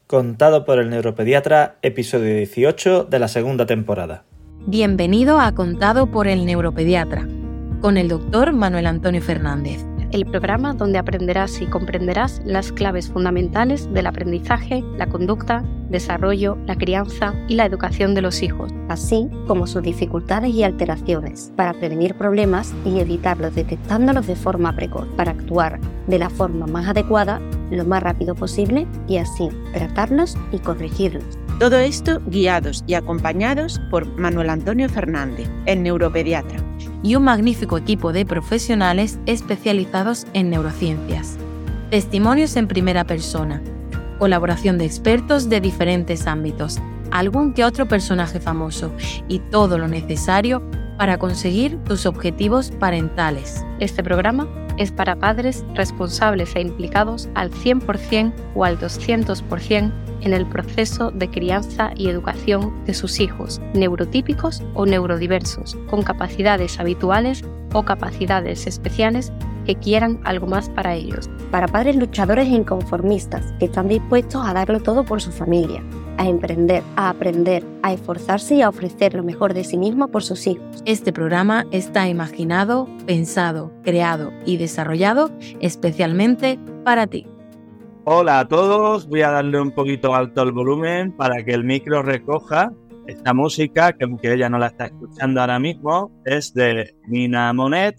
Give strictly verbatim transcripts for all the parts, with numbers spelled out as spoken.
Contado por el neuropediatra, episodio dieciocho de la segunda temporada. Bienvenido a Contado por el neuropediatra, con el doctor Manuel Antonio Fernández. El programa donde aprenderás y comprenderás las claves fundamentales del aprendizaje, la conducta, desarrollo, la crianza y la educación de los hijos, así como sus dificultades y alteraciones, para prevenir problemas y evitarlos detectándolos de forma precoz, para actuar de la forma más adecuada, lo más rápido posible y así tratarlos y corregirlos. Todo esto guiados y acompañados por Manuel Antonio Fernández, el neuropediatra. Y un magnífico equipo de profesionales especializados en neurociencias. Testimonios en primera persona, colaboración de expertos de diferentes ámbitos, algún que otro personaje famoso y todo lo necesario para conseguir tus objetivos parentales. Este programa es para padres responsables e implicados al cien por ciento o al doscientos por ciento en el proceso de crianza y educación de sus hijos, neurotípicos o neurodiversos, con capacidades habituales o capacidades especiales que quieran algo más para ellos. Para padres luchadores e inconformistas que están dispuestos a darlo todo por su familia, a emprender, a aprender, a esforzarse y a ofrecer lo mejor de sí mismo por sus hijos. Este programa está imaginado, pensado, creado y desarrollado especialmente para ti. Hola a todos, voy a darle un poquito alto el volumen para que el micro recoja esta música, que aunque ella no la está escuchando ahora mismo, es de Nina Monet,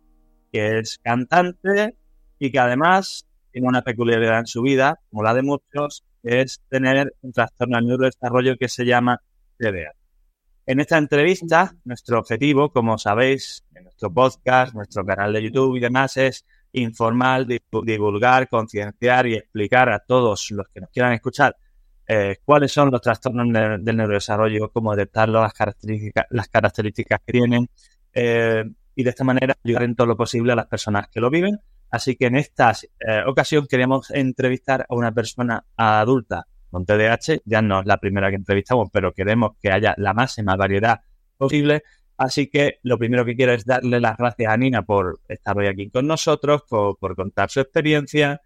que es cantante y que además tiene una peculiaridad en su vida, como la de muchos, es tener un trastorno del neurodesarrollo que se llama T D A H. En esta entrevista, nuestro objetivo, como sabéis, en nuestro podcast, nuestro canal de YouTube y demás, es informar, divulgar, concienciar y explicar a todos los que nos quieran escuchar eh, cuáles son los trastornos de, del neurodesarrollo, cómo detectarlos, las características, las características que tienen eh, y de esta manera ayudar en todo lo posible a las personas que lo viven. Así que en esta eh, ocasión queremos entrevistar a una persona adulta con T D A H. Ya no es la primera que entrevistamos, pero queremos que haya la máxima variedad posible. Así que lo primero que quiero es darle las gracias a Nina por estar hoy aquí con nosotros, por, por contar su experiencia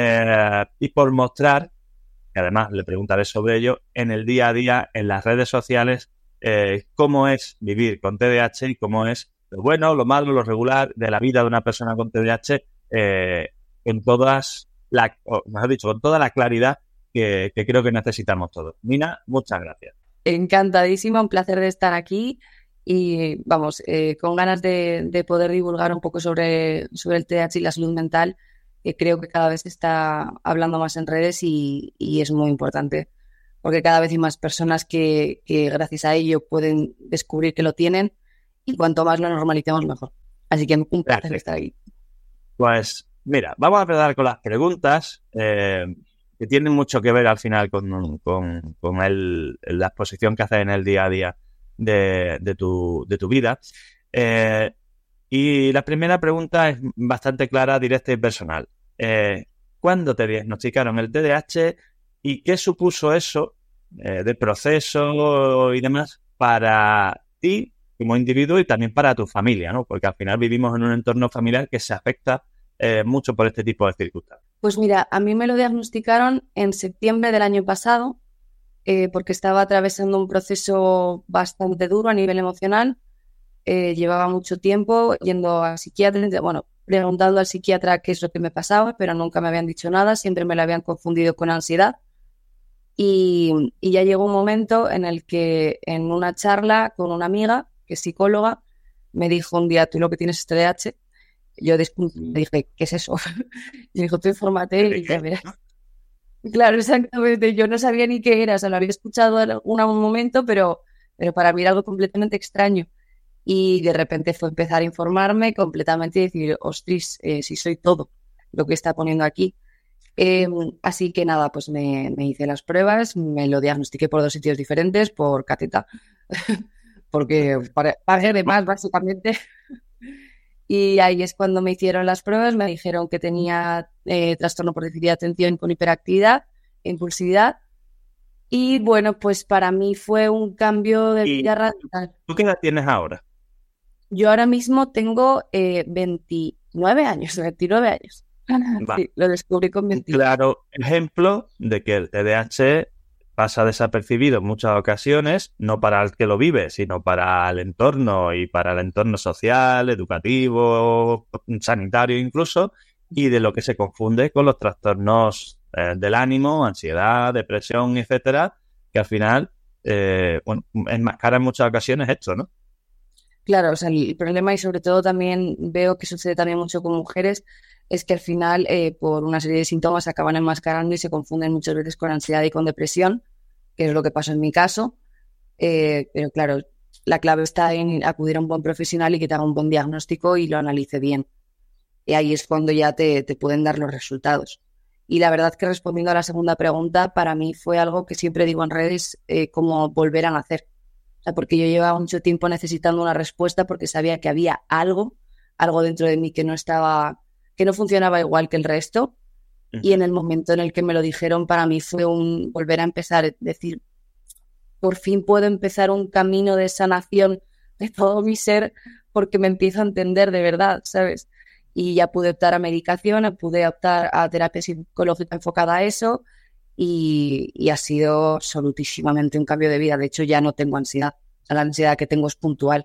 eh, y por mostrar, que además le preguntaré sobre ello, en el día a día, en las redes sociales, eh, cómo es vivir con T D A H y cómo es lo bueno, lo malo, lo regular de la vida de una persona con T D A H eh, en todas, la, o mejor dicho, con toda la claridad que, que creo que necesitamos todos. Nina, muchas gracias. Encantadísima, un placer de estar aquí. Y vamos, eh, con ganas de, de poder divulgar un poco sobre, sobre el T D A H y la salud mental, que creo que cada vez se está hablando más en redes y, y es muy importante, porque cada vez hay más personas que, que gracias a ello pueden descubrir que lo tienen y cuanto más lo normalicemos mejor. Así que un placer Gracias. estar aquí. Pues mira, vamos a empezar con las preguntas eh, que tienen mucho que ver al final con, con, con el, la exposición que haces en el día a día De, de, tu, de tu vida. Eh, y la primera pregunta es bastante clara, directa y personal. Eh, ¿Cuándo te diagnosticaron el T D A H y qué supuso eso eh, de proceso y demás para ti como individuo y también para tu familia, ¿no? Porque al final vivimos en un entorno familiar que se afecta eh, mucho por este tipo de circunstancias. Pues mira, a mí me lo diagnosticaron en septiembre del año pasado, Eh, porque estaba atravesando un proceso bastante duro a nivel emocional. Eh, llevaba mucho tiempo yendo al psiquiatra, bueno, preguntando al psiquiatra qué es lo que me pasaba, pero nunca me habían dicho nada, siempre me lo habían confundido con ansiedad. Y, y ya llegó un momento en el que en una charla con una amiga, que es psicóloga, me dijo un día, tú lo que tienes es T D A H. Yo después le dije, ¿qué es eso? Y me dijo, tú infórmate y ya verás. Claro, exactamente. Yo no sabía ni qué era, o sea, lo había escuchado en algún momento, pero, pero para mí era algo completamente extraño. Y de repente fue empezar a informarme completamente y decir, ostras, eh, si soy todo lo que está poniendo aquí. Eh, así que nada, pues me, me hice las pruebas, me lo diagnostiqué por dos sitios diferentes, por cateta, porque pagué de más, básicamente. Y ahí es cuando me hicieron las pruebas, me dijeron que tenía eh, trastorno por déficit de atención con hiperactividad, impulsividad. Y bueno, pues para mí fue un cambio de vida radical. ¿Tú qué edad tienes ahora? Yo ahora mismo tengo eh, veintinueve años, veintinueve años. Sí, lo descubrí con veintiuno. Claro ejemplo de que el T D A H pasa desapercibido en muchas ocasiones, no para el que lo vive, sino para el entorno y para el entorno social, educativo, sanitario incluso, y de lo que se confunde con los trastornos eh, del ánimo, ansiedad, depresión, etcétera, que al final eh, bueno, enmascara en muchas ocasiones esto, ¿no? Claro, o sea, el problema, y sobre todo también veo que sucede también mucho con mujeres, es que al final eh, por una serie de síntomas se acaban enmascarando y se confunden muchas veces con ansiedad y con depresión, que es lo que pasó en mi caso. Eh, pero claro, la clave está en acudir a un buen profesional y que te haga un buen diagnóstico y lo analice bien. Y ahí es cuando ya te, te pueden dar los resultados. Y la verdad que respondiendo a la segunda pregunta, para mí fue algo que siempre digo en redes, eh, como volver a nacer. O sea, porque yo llevaba mucho tiempo necesitando una respuesta porque sabía que había algo, algo dentro de mí que no estaba, que no funcionaba igual que el resto. Uh-huh. Y en el momento en el que me lo dijeron, para mí fue un volver a empezar, es decir, por fin puedo empezar un camino de sanación de todo mi ser porque me empiezo a entender de verdad, ¿sabes? Y ya pude optar a medicación, pude optar a terapia psicológica enfocada a eso y, y ha sido absolutísimamente un cambio de vida. De hecho, ya no tengo ansiedad. O sea, la ansiedad que tengo es puntual.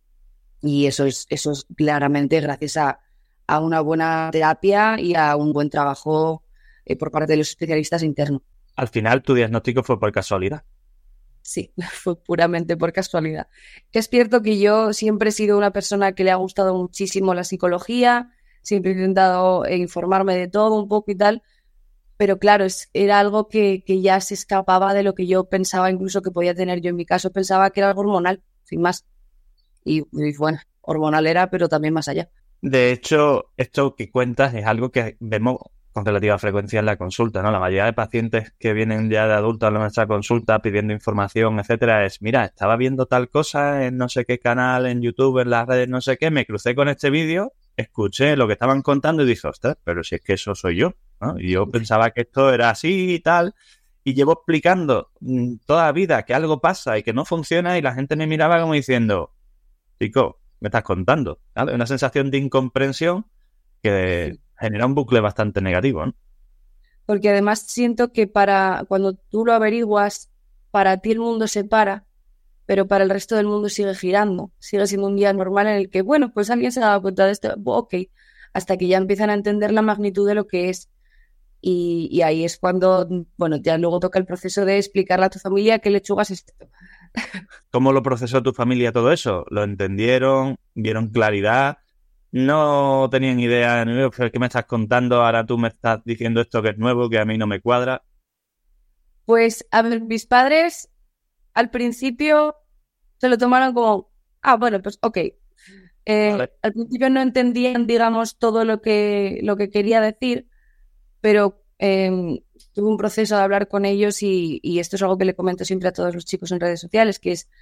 Y eso es, eso es claramente gracias a, a una buena terapia y a un buen trabajo eh, por parte de los especialistas internos. Al final, tu diagnóstico fue por casualidad. Sí, fue puramente por casualidad. Es cierto que yo siempre he sido una persona que le ha gustado muchísimo la psicología, siempre he intentado informarme de todo un poco y tal, pero claro, es, era algo que, que ya se escapaba de lo que yo pensaba incluso que podía tener. Yo en mi caso pensaba que era algo hormonal, sin más. Y, y bueno, hormonal era, pero también más allá. De hecho, esto que cuentas es algo que vemos con relativa frecuencia en la consulta, ¿no? La mayoría de pacientes que vienen ya de adultos a nuestra consulta pidiendo información, etcétera, es, mira, estaba viendo tal cosa en no sé qué canal, en YouTube, en las redes, no sé qué, me crucé con este vídeo, escuché lo que estaban contando y dije, ostras, pero si es que eso soy yo, ¿no? Y yo pensaba que esto era así y tal, y llevo explicando mmm, toda la vida que algo pasa y que no funciona y la gente me miraba como diciendo, chico, me estás contando, ¿vale? Una sensación de incomprensión que genera un bucle bastante negativo, ¿no? Porque además siento que para cuando tú lo averiguas, para ti el mundo se para, pero para el resto del mundo sigue girando. Sigue siendo un día normal en el que, bueno, pues alguien se ha dado cuenta de esto, ok, hasta que ya empiezan a entender la magnitud de lo que es. Y, y ahí es cuando, bueno, ya luego toca el proceso de explicarle a tu familia qué lechugas es esto. ¿Cómo lo procesó tu familia todo eso? ¿Lo entendieron? ¿Vieron claridad? ¿No tenían idea? ¿Qué me estás contando? Ahora tú me estás diciendo esto que es nuevo, que a mí no me cuadra. Pues, a ver, mis padres al principio se lo tomaron como, ah, bueno, pues ok. Eh, vale. Al principio no entendían, digamos, todo lo que, lo que quería decir, pero eh, tuve un proceso de hablar con ellos y, y esto es algo que le comento siempre a todos los chicos en redes sociales, que es,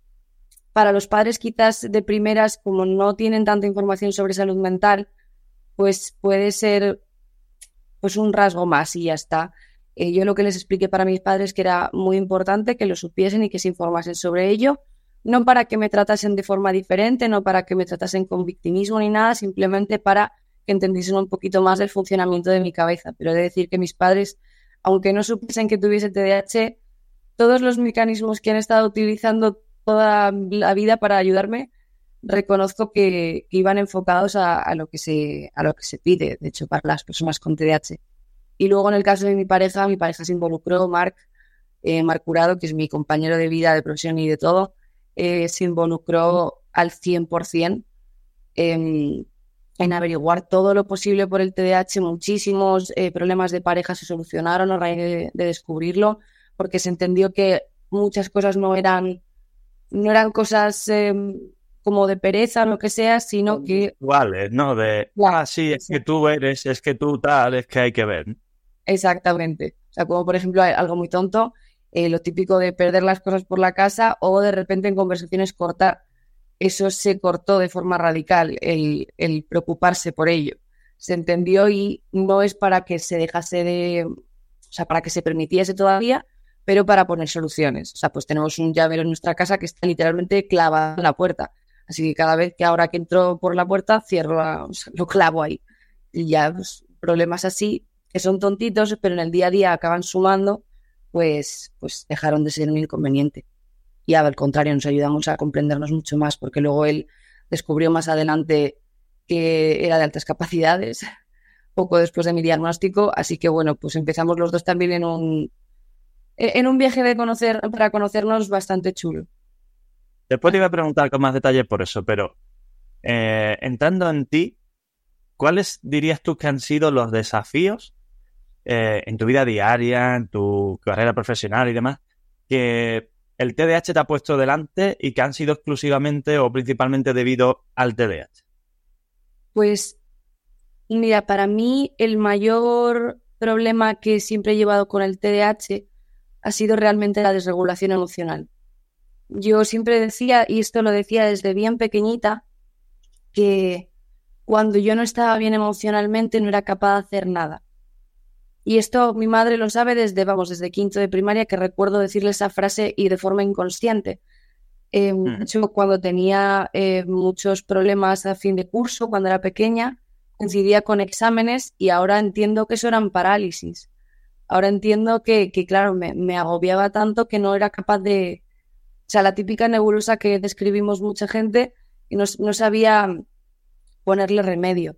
para los padres quizás de primeras, como no tienen tanta información sobre salud mental, pues puede ser pues un rasgo más y ya está. Eh, yo lo que les expliqué para mis padres que era muy importante que lo supiesen y que se informasen sobre ello, no para que me tratasen de forma diferente, no para que me tratasen con victimismo ni nada, simplemente para que entendiesen un poquito más del funcionamiento de mi cabeza. Pero he de decir que mis padres, aunque no supiesen que tuviese T D A H, todos los mecanismos que han estado utilizando toda la vida para ayudarme, reconozco que, que iban enfocados a, a, lo que se, a lo que se pide, de hecho, para las personas con T D A H. Y luego en el caso de mi pareja, mi pareja se involucró, Marc, eh, Marc Curado, que es mi compañero de vida, de profesión y de todo, eh, se involucró al cien por ciento en, en averiguar todo lo posible por el T D A H. Muchísimos eh, problemas de pareja se solucionaron a raíz de, de descubrirlo, porque se entendió que muchas cosas no eran, no eran cosas eh, como de pereza o lo que sea, sino que... Iguales, ¿no? De, ah, sí, es que tú eres, es que tú tal, es que hay que ver. Exactamente. O sea, como por ejemplo algo muy tonto, eh, lo típico de perder las cosas por la casa o de repente en conversaciones cortar. Eso se cortó de forma radical, el, el preocuparse por ello. Se entendió y no es para que se dejase de... O sea, para que se permitiese todavía, pero para poner soluciones. O sea, pues tenemos un llavero en nuestra casa que está literalmente clavado en la puerta. Así que cada vez que ahora que entro por la puerta, cierro, la, o sea, lo clavo ahí. Y ya, pues, problemas así, que son tontitos, pero en el día a día acaban sumando, pues, pues dejaron de ser un inconveniente. Y al contrario, nos ayudamos a comprendernos mucho más, porque luego él descubrió más adelante que era de altas capacidades, poco después de mi diagnóstico, así que bueno, pues empezamos los dos también en un, en un viaje de conocer, para conocernos bastante chulo. Después te iba a preguntar con más detalle por eso, pero eh, entrando en ti, ¿cuáles dirías tú que han sido los desafíos eh, en tu vida diaria, en tu carrera profesional y demás, que el T D A H te ha puesto delante y que han sido exclusivamente o principalmente debido al T D A H? Pues, mira, para mí el mayor problema que siempre he llevado con el T D A H ha sido realmente la desregulación emocional. Yo siempre decía, y esto lo decía desde bien pequeñita, que cuando yo no estaba bien emocionalmente no era capaz de hacer nada. Y esto mi madre lo sabe desde, vamos, desde quinto de primaria, que recuerdo decirle esa frase y de forma inconsciente. Eh, mm. De hecho, cuando tenía eh, muchos problemas a fin de curso, cuando era pequeña, coincidía con exámenes y ahora entiendo que eso eran parálisis. Ahora entiendo que, que claro, me, me agobiaba tanto que no era capaz de... O sea, la típica nebulosa que describimos mucha gente y no, no sabía ponerle remedio.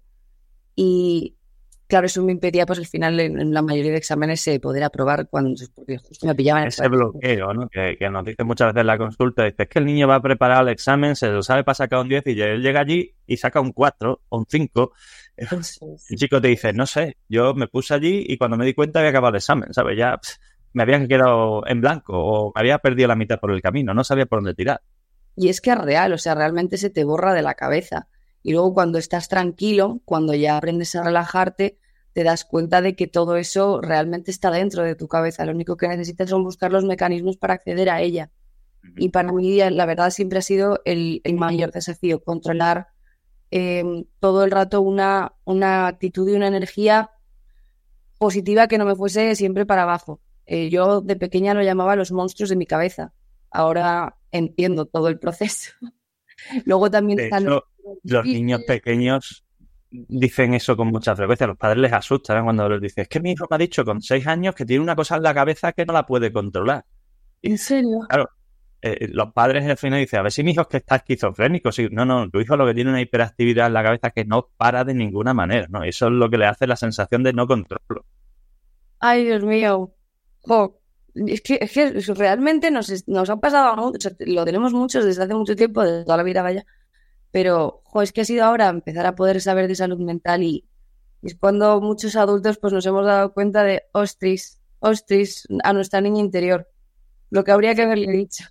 Y claro, eso me impedía, pues al final, en, en la mayoría de exámenes, eh, poder aprobar cuando porque justo me pillaban. Ese bloqueo, ¿no? Que, que nos dice muchas veces en la consulta, dice, es que el niño va a preparar el examen, se lo sabe para sacar un diez y él llega allí y saca un cuatro o un cinco. El chico te dice, no sé, yo me puse allí y cuando me di cuenta había acabado el examen, ¿sabes? Ya pff, me había quedado en blanco o me había perdido la mitad por el camino, no sabía por dónde tirar. Y es que es real, o sea, realmente se te borra de la cabeza. Y luego cuando estás tranquilo, cuando ya aprendes a relajarte, te das cuenta de que todo eso realmente está dentro de tu cabeza. Lo único que necesitas son buscar los mecanismos para acceder a ella. Y para mí, la verdad, siempre ha sido el, el mayor desafío, controlar eh, todo el rato una, una actitud y una energía positiva que no me fuese siempre para abajo. Eh, yo de pequeña lo llamaba los monstruos de mi cabeza. Ahora entiendo todo el proceso. Luego también de están hecho, los niños pequeños dicen eso con mucha frecuencia. A los padres les asusta, ¿eh? Cuando les dicen, es que mi hijo me ha dicho con seis años que tiene una cosa en la cabeza que no la puede controlar. ¿En serio? Claro, eh, los padres al final dicen, a ver si mi hijo es que está esquizofrénico. Sí, no, no, tu hijo lo que tiene una hiperactividad en la cabeza que no para de ninguna manera, ¿no? Eso es lo que le hace la sensación de no control. Ay, Dios mío. Jo. Es que, es que realmente nos, nos ha pasado mucho, o sea, lo tenemos muchos desde hace mucho tiempo, desde toda la vida, vaya, pero jo, es que ha sido ahora empezar a poder saber de salud mental y, y es cuando muchos adultos pues nos hemos dado cuenta de ostris, ostris, a nuestra niña interior, lo que habría que haberle dicho.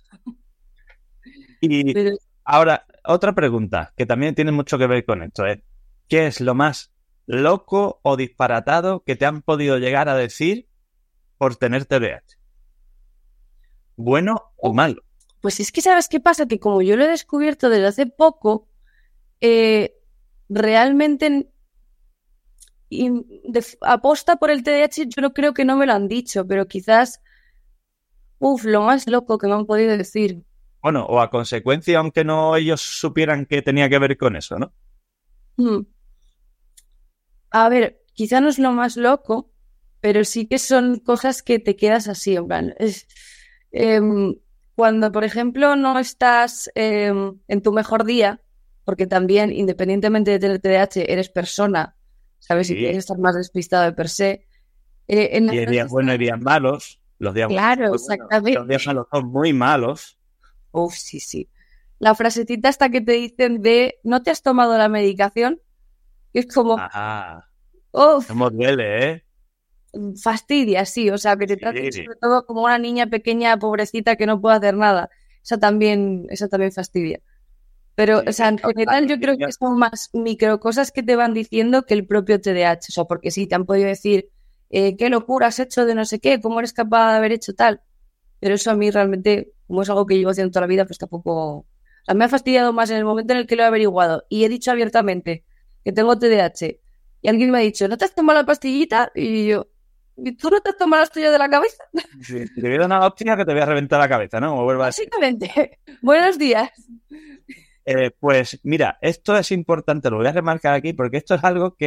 Y pero... ahora, otra pregunta que también tiene mucho que ver con esto es, ¿qué es lo más loco o disparatado que te han podido llegar a decir por tener T D A H? ¿Bueno o malo? Pues es que ¿sabes qué pasa? Que como yo lo he descubierto desde hace poco, eh, realmente y de, aposta por el T D A H yo no creo que no me lo han dicho, pero quizás, uff, lo más loco que me han podido decir. Bueno, o a consecuencia, aunque no ellos supieran que tenía que ver con eso, ¿no? Hmm. A ver, quizá no es lo más loco, pero sí que son cosas que te quedas así, en plan, es... Eh, cuando, por ejemplo, no estás eh, en tu mejor día, porque también, independientemente de tener T D A H, eres persona, ¿sabes? Sí. Y quieres estar más despistado de per se. Eh, en y hay días buenos y días malos. Los días claro, buenos, exactamente. Los días malos son muy malos. Uf, sí, sí. La frasecita hasta que te dicen de ¿no te has tomado la medicación? Es como... Ajá. Uf. Cómo duele, ¿eh? Fastidia, sí, o sea, que te traten sobre todo como una niña pequeña, pobrecita, que no puede hacer nada. Esa también, esa también fastidia. Pero, sí, o sea, en general yo creo que son más microcosas que te van diciendo que el propio T D A H. O sea, porque sí, te han podido decir eh, qué locura has hecho de no sé qué, cómo eres capaz de haber hecho tal. Pero eso a mí realmente, como es algo que llevo haciendo toda la vida, pues tampoco... O sea, me ha fastidiado más en el momento en el que lo he averiguado y he dicho abiertamente que tengo T D A H. Y alguien me ha dicho, ¿no te has tomado la pastillita? Y yo... ¿Y tú no te has tomado la hostia de la cabeza? Sí, te voy a dar una hostia que te voy a reventar la cabeza, ¿no? O vuelva a decir. Básicamente. Buenos días. Eh, pues mira, esto es importante, lo voy a remarcar aquí porque esto es algo que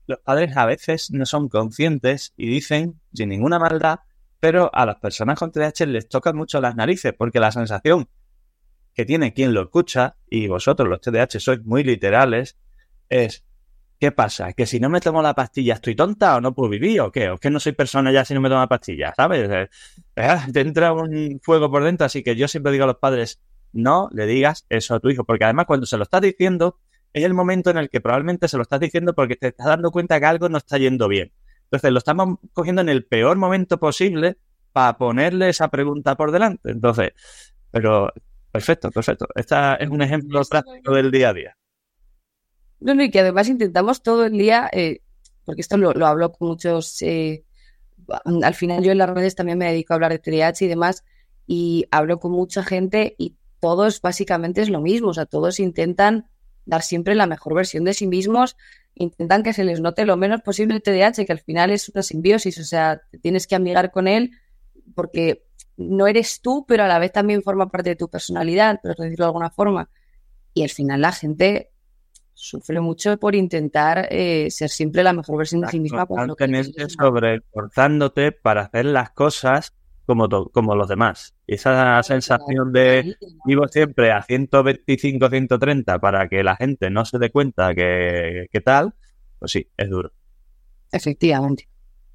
los padres a veces no son conscientes y dicen, sin ninguna maldad, pero a las personas con T D A H les tocan mucho las narices, porque la sensación que tiene quien lo escucha, y vosotros los T D A H sois muy literales, es, ¿qué pasa? ¿Que si no me tomo la pastilla estoy tonta o no puedo vivir o qué? ¿O es que no soy persona ya si no me tomo la pastilla? ¿Sabes? Eh, eh, te entra un fuego por dentro, así que yo siempre digo a los padres, no le digas eso a tu hijo, porque además cuando se lo estás diciendo, es el momento en el que probablemente se lo estás diciendo porque te estás dando cuenta que algo no está yendo bien. Entonces lo estamos cogiendo en el peor momento posible para ponerle esa pregunta por delante. Entonces, pero perfecto, perfecto. Este es un ejemplo práctico del día a día. No, no, y que además intentamos todo el día, eh, porque esto lo, lo hablo con muchos, eh, al final yo en las redes también me dedico a hablar de T D A H y demás, y hablo con mucha gente y todos básicamente es lo mismo, o sea, todos intentan dar siempre la mejor versión de sí mismos, intentan que se les note lo menos posible el T D A H, que al final es una simbiosis, o sea, te tienes que amigar con él porque no eres tú, pero a la vez también forma parte de tu personalidad, por decirlo de alguna forma, y al final la gente sufre mucho por intentar eh, ser siempre la mejor versión de sí misma. Constantemente sobreesforzándote para hacer las cosas como, to- como los demás. Y esa sensación de vivo siempre a ciento veinticinco, ciento treinta para que la gente no se dé cuenta que, que tal, pues sí, es duro. Efectivamente.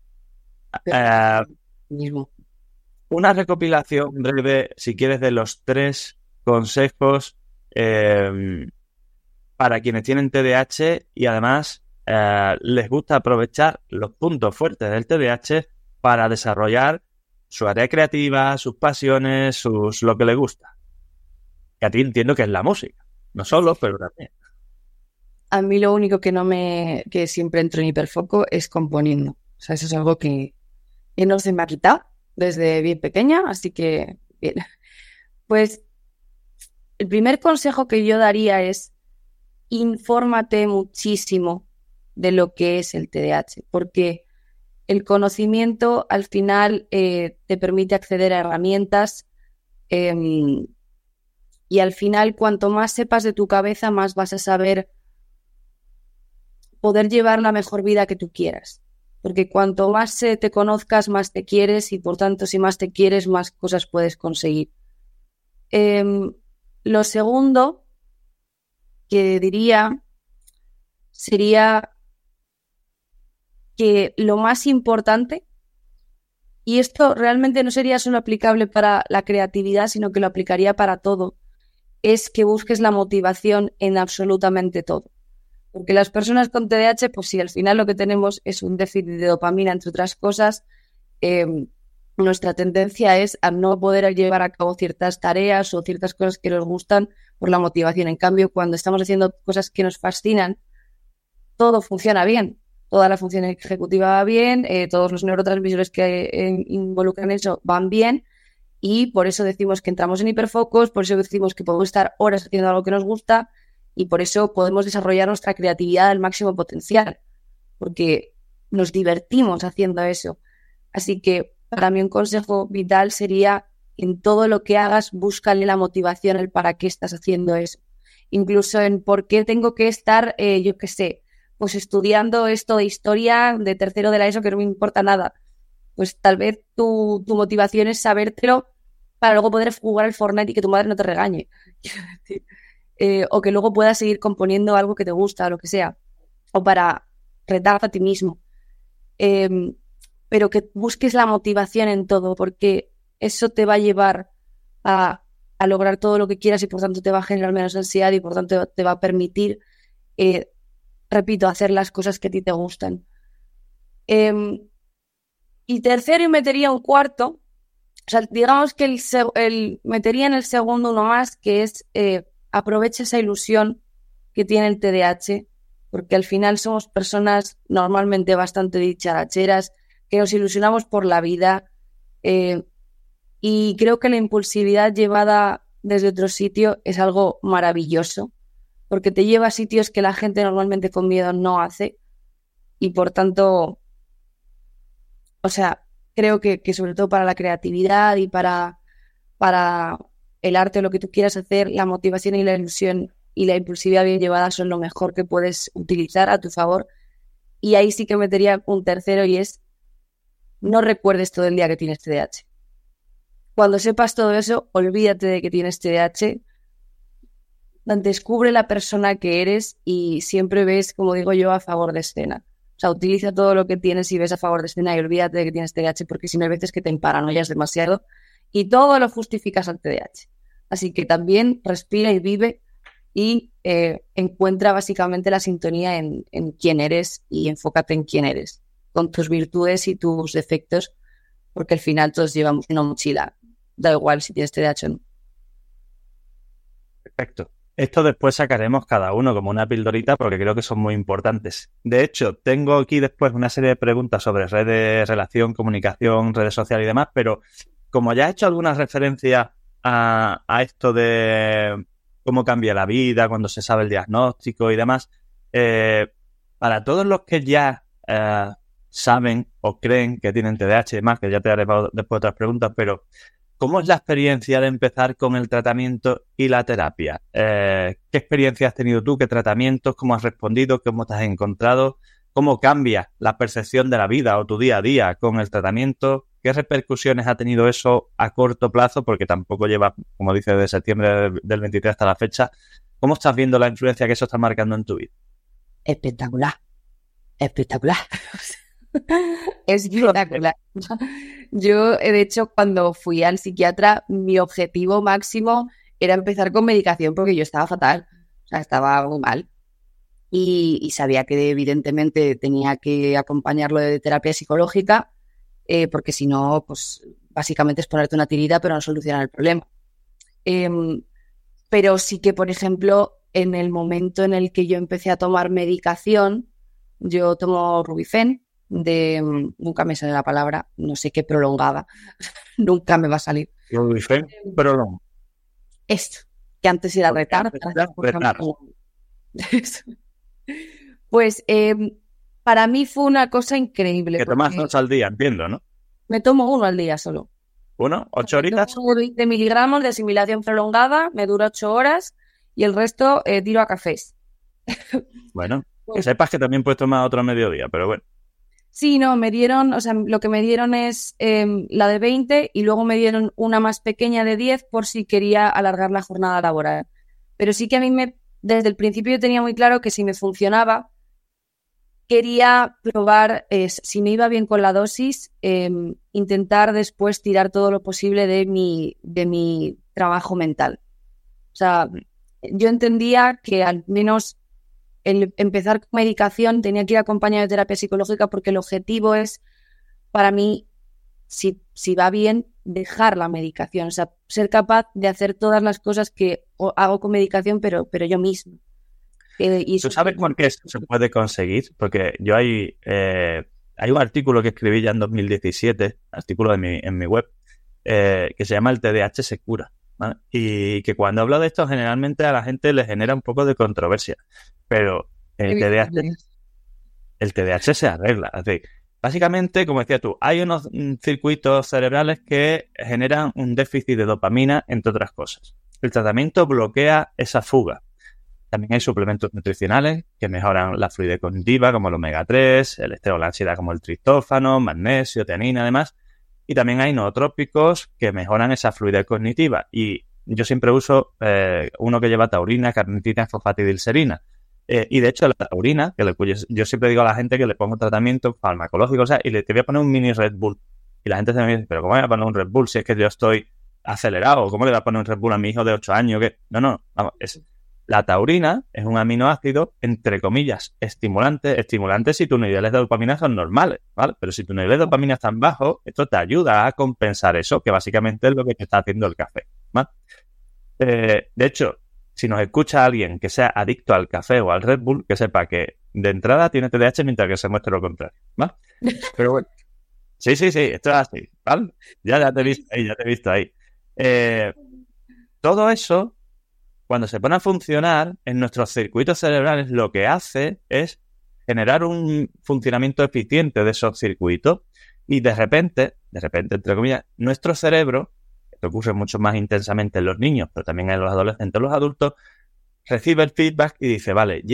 Eh, Mismo. una recopilación breve, si quieres, de los tres consejos eh, para quienes tienen T D A H y además eh, les gusta aprovechar los puntos fuertes del T D A H para desarrollar su área creativa, sus pasiones, sus lo que les gusta. Que a ti entiendo que es la música. No solo, pero también. A mí lo único que no me, que siempre entro en hiperfoco es componiendo. O sea, eso es algo que, que no se me ha quitado desde bien pequeña, así que bien. Pues el primer consejo que yo daría es infórmate muchísimo de lo que es el T D A H, porque el conocimiento al final eh, te permite acceder a herramientas eh, y al final cuanto más sepas de tu cabeza, más vas a saber poder llevar la mejor vida que tú quieras. Porque cuanto más eh, te conozcas, más te quieres y por tanto si más te quieres, más cosas puedes conseguir. Eh, lo segundo que diría sería que lo más importante, y esto realmente no sería solo aplicable para la creatividad, sino que lo aplicaría para todo, es que busques la motivación en absolutamente todo. Porque las personas con T D A H, pues sí, al final lo que tenemos es un déficit de dopamina, entre otras cosas. Eh, nuestra tendencia es a no poder llevar a cabo ciertas tareas o ciertas cosas que nos gustan por la motivación. En cambio, cuando estamos haciendo cosas que nos fascinan, todo funciona bien. Toda la función ejecutiva va bien, eh, todos los neurotransmisores que eh, involucran eso van bien y por eso decimos que entramos en hiperfocos, por eso decimos que podemos estar horas haciendo algo que nos gusta y por eso podemos desarrollar nuestra creatividad al máximo potencial, porque nos divertimos haciendo eso. Así que para mí un consejo vital sería en todo lo que hagas, búscale la motivación, el para qué estás haciendo eso. Incluso en por qué tengo que estar, eh, yo qué sé, pues estudiando esto de historia de tercero de la ESO que no me importa nada. Pues tal vez tu, tu motivación es sabértelo para luego poder jugar al Fortnite y que tu madre no te regañe. eh, o que luego puedas seguir componiendo algo que te gusta o lo que sea. O para retarte a ti mismo. Eh, pero que busques la motivación en todo, porque eso te va a llevar a, a lograr todo lo que quieras y por tanto te va a generar menos ansiedad y por tanto te va a permitir eh, repito, hacer las cosas que a ti te gustan. Eh, y tercero, y metería un cuarto, o sea, digamos que el, el metería en el segundo uno más, que es eh, aprovecha esa ilusión que tiene el T D A H, porque al final somos personas normalmente bastante dicharacheras, que nos ilusionamos por la vida, eh, y creo que la impulsividad llevada desde otro sitio es algo maravilloso, porque te lleva a sitios que la gente normalmente con miedo no hace y por tanto, o sea, creo que, que sobre todo para la creatividad y para, para el arte o lo que tú quieras hacer, la motivación y la ilusión y la impulsividad bien llevada son lo mejor que puedes utilizar a tu favor Y ahí sí que metería un tercero y es, no recuerdes todo el día que tienes T D A H. Cuando sepas todo eso, olvídate de que tienes T D A H, descubre la persona que eres y siempre ves, como digo yo, a favor de escena. O sea, utiliza todo lo que tienes y ves a favor de escena y olvídate de que tienes T D A H, porque si no hay veces que te paranoias demasiado y todo lo justificas al T D A H. Así que también respira y vive y eh, encuentra básicamente la sintonía en, en quién eres y enfócate en quién eres, con tus virtudes y tus defectos, porque al final todos llevamos una mochila. Da igual si tienes T D A H o no. Perfecto. Esto después sacaremos cada uno como una pildorita porque creo que son muy importantes. De hecho, tengo aquí después una serie de preguntas sobre redes, relación, comunicación, redes sociales y demás, pero como ya he hecho algunas referencias a, a esto de cómo cambia la vida cuando se sabe el diagnóstico y demás, eh, para todos los que ya eh, saben o creen que tienen T D A H y demás, que ya te haré después otras preguntas, pero ¿cómo es la experiencia de empezar con el tratamiento y la terapia? Eh, ¿Qué experiencia has tenido tú? ¿Qué tratamientos? ¿Cómo has respondido? ¿Cómo te has encontrado? ¿Cómo cambia la percepción de la vida o tu día a día con el tratamiento? ¿Qué repercusiones ha tenido eso a corto plazo? Porque tampoco lleva, como dice, de septiembre del veintitrés hasta la fecha. ¿Cómo estás viendo la influencia que eso está marcando en tu vida? Espectacular. Espectacular. Es espectacular. Yo, de hecho, cuando fui al psiquiatra, mi objetivo máximo era empezar con medicación porque yo estaba fatal. O sea, estaba muy mal. Y, y sabía que evidentemente tenía que acompañarlo de terapia psicológica, eh, porque si no, pues básicamente es ponerte una tirita pero no solucionar el problema. Eh, pero sí que, por ejemplo, en el momento en el que yo empecé a tomar medicación, yo tomo Rubifen, de, nunca me sale la palabra, no sé qué prolongada, nunca me va a salir. Rubifen prolongado. Esto, que antes era retard. Pues eh, para mí fue una cosa increíble. Que tomas dos al día, entiendo, ¿no? Me tomo uno al día solo. ¿Uno? ¿Ocho horitas? veinte miligramos de asimilación prolongada, me dura ocho horas y el resto eh, tiro a cafés. Bueno, que sepas que también puedes tomar otro a mediodía, pero bueno. Sí, no, me dieron, o sea, lo que me dieron es eh, la de veinte y luego me dieron una más pequeña de diez por si quería alargar la jornada laboral. Pero sí que a mí me, desde el principio yo tenía muy claro que si me funcionaba, quería probar, eh, si me iba bien con la dosis, eh, intentar después tirar todo lo posible de mi, de mi trabajo mental. O sea, yo entendía que al menos el empezar con medicación tenía que ir acompañado de terapia psicológica porque el objetivo es, para mí, si, si va bien, dejar la medicación. O sea, ser capaz de hacer todas las cosas que hago con medicación, pero, pero yo mismo. Eh, y ¿Tú sabes por qué esto se puede conseguir? Porque yo hay, eh, hay un artículo que escribí ya en dos mil diecisiete, artículo de mi, en mi web, eh, que se llama El T D A H se cura, ¿vale? Y que cuando hablo de esto generalmente a la gente le genera un poco de controversia. Pero el T D A H, el T D A H se arregla. Es decir, básicamente, como decías tú, hay unos circuitos cerebrales que generan un déficit de dopamina, entre otras cosas. El tratamiento bloquea esa fuga. También hay suplementos nutricionales que mejoran la fluidez cognitiva, como el omega tres, el estrés o la ansiedad, como el triptófano, magnesio, teanina, además. Y también hay nootrópicos que mejoran esa fluidez cognitiva. Y yo siempre uso eh, uno que lleva taurina, carnitina, fosfatidilserina. Eh, y de hecho la taurina, que le, yo siempre digo a la gente que le pongo tratamiento farmacológico, o sea, y le te voy a poner un mini Red Bull. Y la gente se me dice, pero ¿cómo voy a poner un Red Bull si es que yo estoy acelerado? ¿Cómo le voy a poner un Red Bull a mi hijo de ocho años? ¿Qué? No, no, vamos, es... La taurina es un aminoácido, entre comillas, estimulante. Estimulante si tus niveles de dopamina son normales, ¿vale? Pero si tus niveles de dopamina están bajos, esto te ayuda a compensar eso, que básicamente es lo que te está haciendo el café, ¿vale? Eh, de hecho, si nos escucha alguien que sea adicto al café o al Red Bull, que sepa que de entrada tiene T D A H mientras que se muestre lo contrario, ¿vale? Pero bueno, sí, sí, sí, esto es así, ¿vale? Ya, ya te he visto ahí, ya te he visto ahí. Eh, todo eso, cuando se pone a funcionar en nuestros circuitos cerebrales, lo que hace es generar un funcionamiento eficiente de esos circuitos y de repente, de repente, entre comillas, nuestro cerebro, esto ocurre mucho más intensamente en los niños, pero también en los adolescentes, los adultos, recibe el feedback y dice, vale, llevo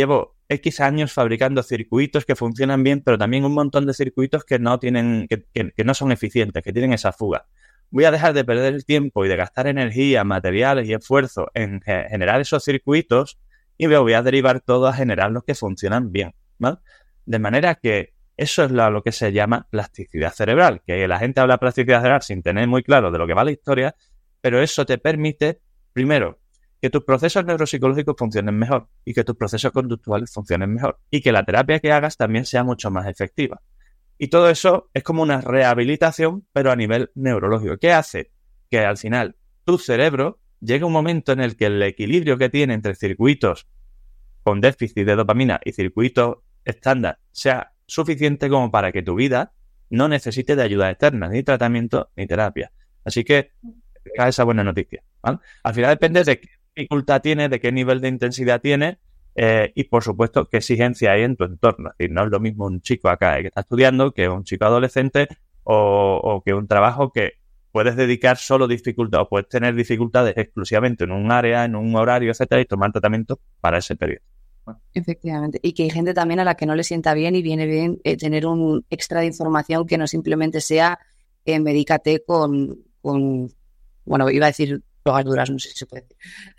X años fabricando circuitos que funcionan bien, pero también un montón de circuitos que no tienen, que, que, que no son eficientes, que tienen esa fuga. Voy a dejar de perder el tiempo y de gastar energía, materiales y esfuerzo en generar esos circuitos y me voy a derivar todo a generar los que funcionan bien, ¿vale? De manera que eso es lo, lo que se llama plasticidad cerebral, que la gente habla de plasticidad cerebral sin tener muy claro de lo que va la historia, pero eso te permite, primero, que tus procesos neuropsicológicos funcionen mejor y que tus procesos conductuales funcionen mejor y que la terapia que hagas también sea mucho más efectiva. Y todo eso es como una rehabilitación, pero a nivel neurológico. ¿Qué hace? Que al final tu cerebro llegue a un momento en el que el equilibrio que tiene entre circuitos con déficit de dopamina y circuitos estándar sea suficiente como para que tu vida no necesite de ayuda externa, ni tratamiento, ni terapia. Así que esa buena noticia, ¿vale? Al final depende de qué dificultad tienes, de qué nivel de intensidad tienes eh, y, por supuesto, qué exigencia hay en tu entorno. Es decir, no es lo mismo un chico acá que está estudiando que un chico adolescente o, o que un trabajo que puedes dedicar solo dificultad o puedes tener dificultades exclusivamente en un área, en un horario, etcétera, y tomar tratamiento para ese periodo. Efectivamente. Y que hay gente también a la que no le sienta bien y viene bien eh, tener un extra de información que no simplemente sea eh, medícate con, con, bueno, iba a decir drogas duras, no sé si se puede decir.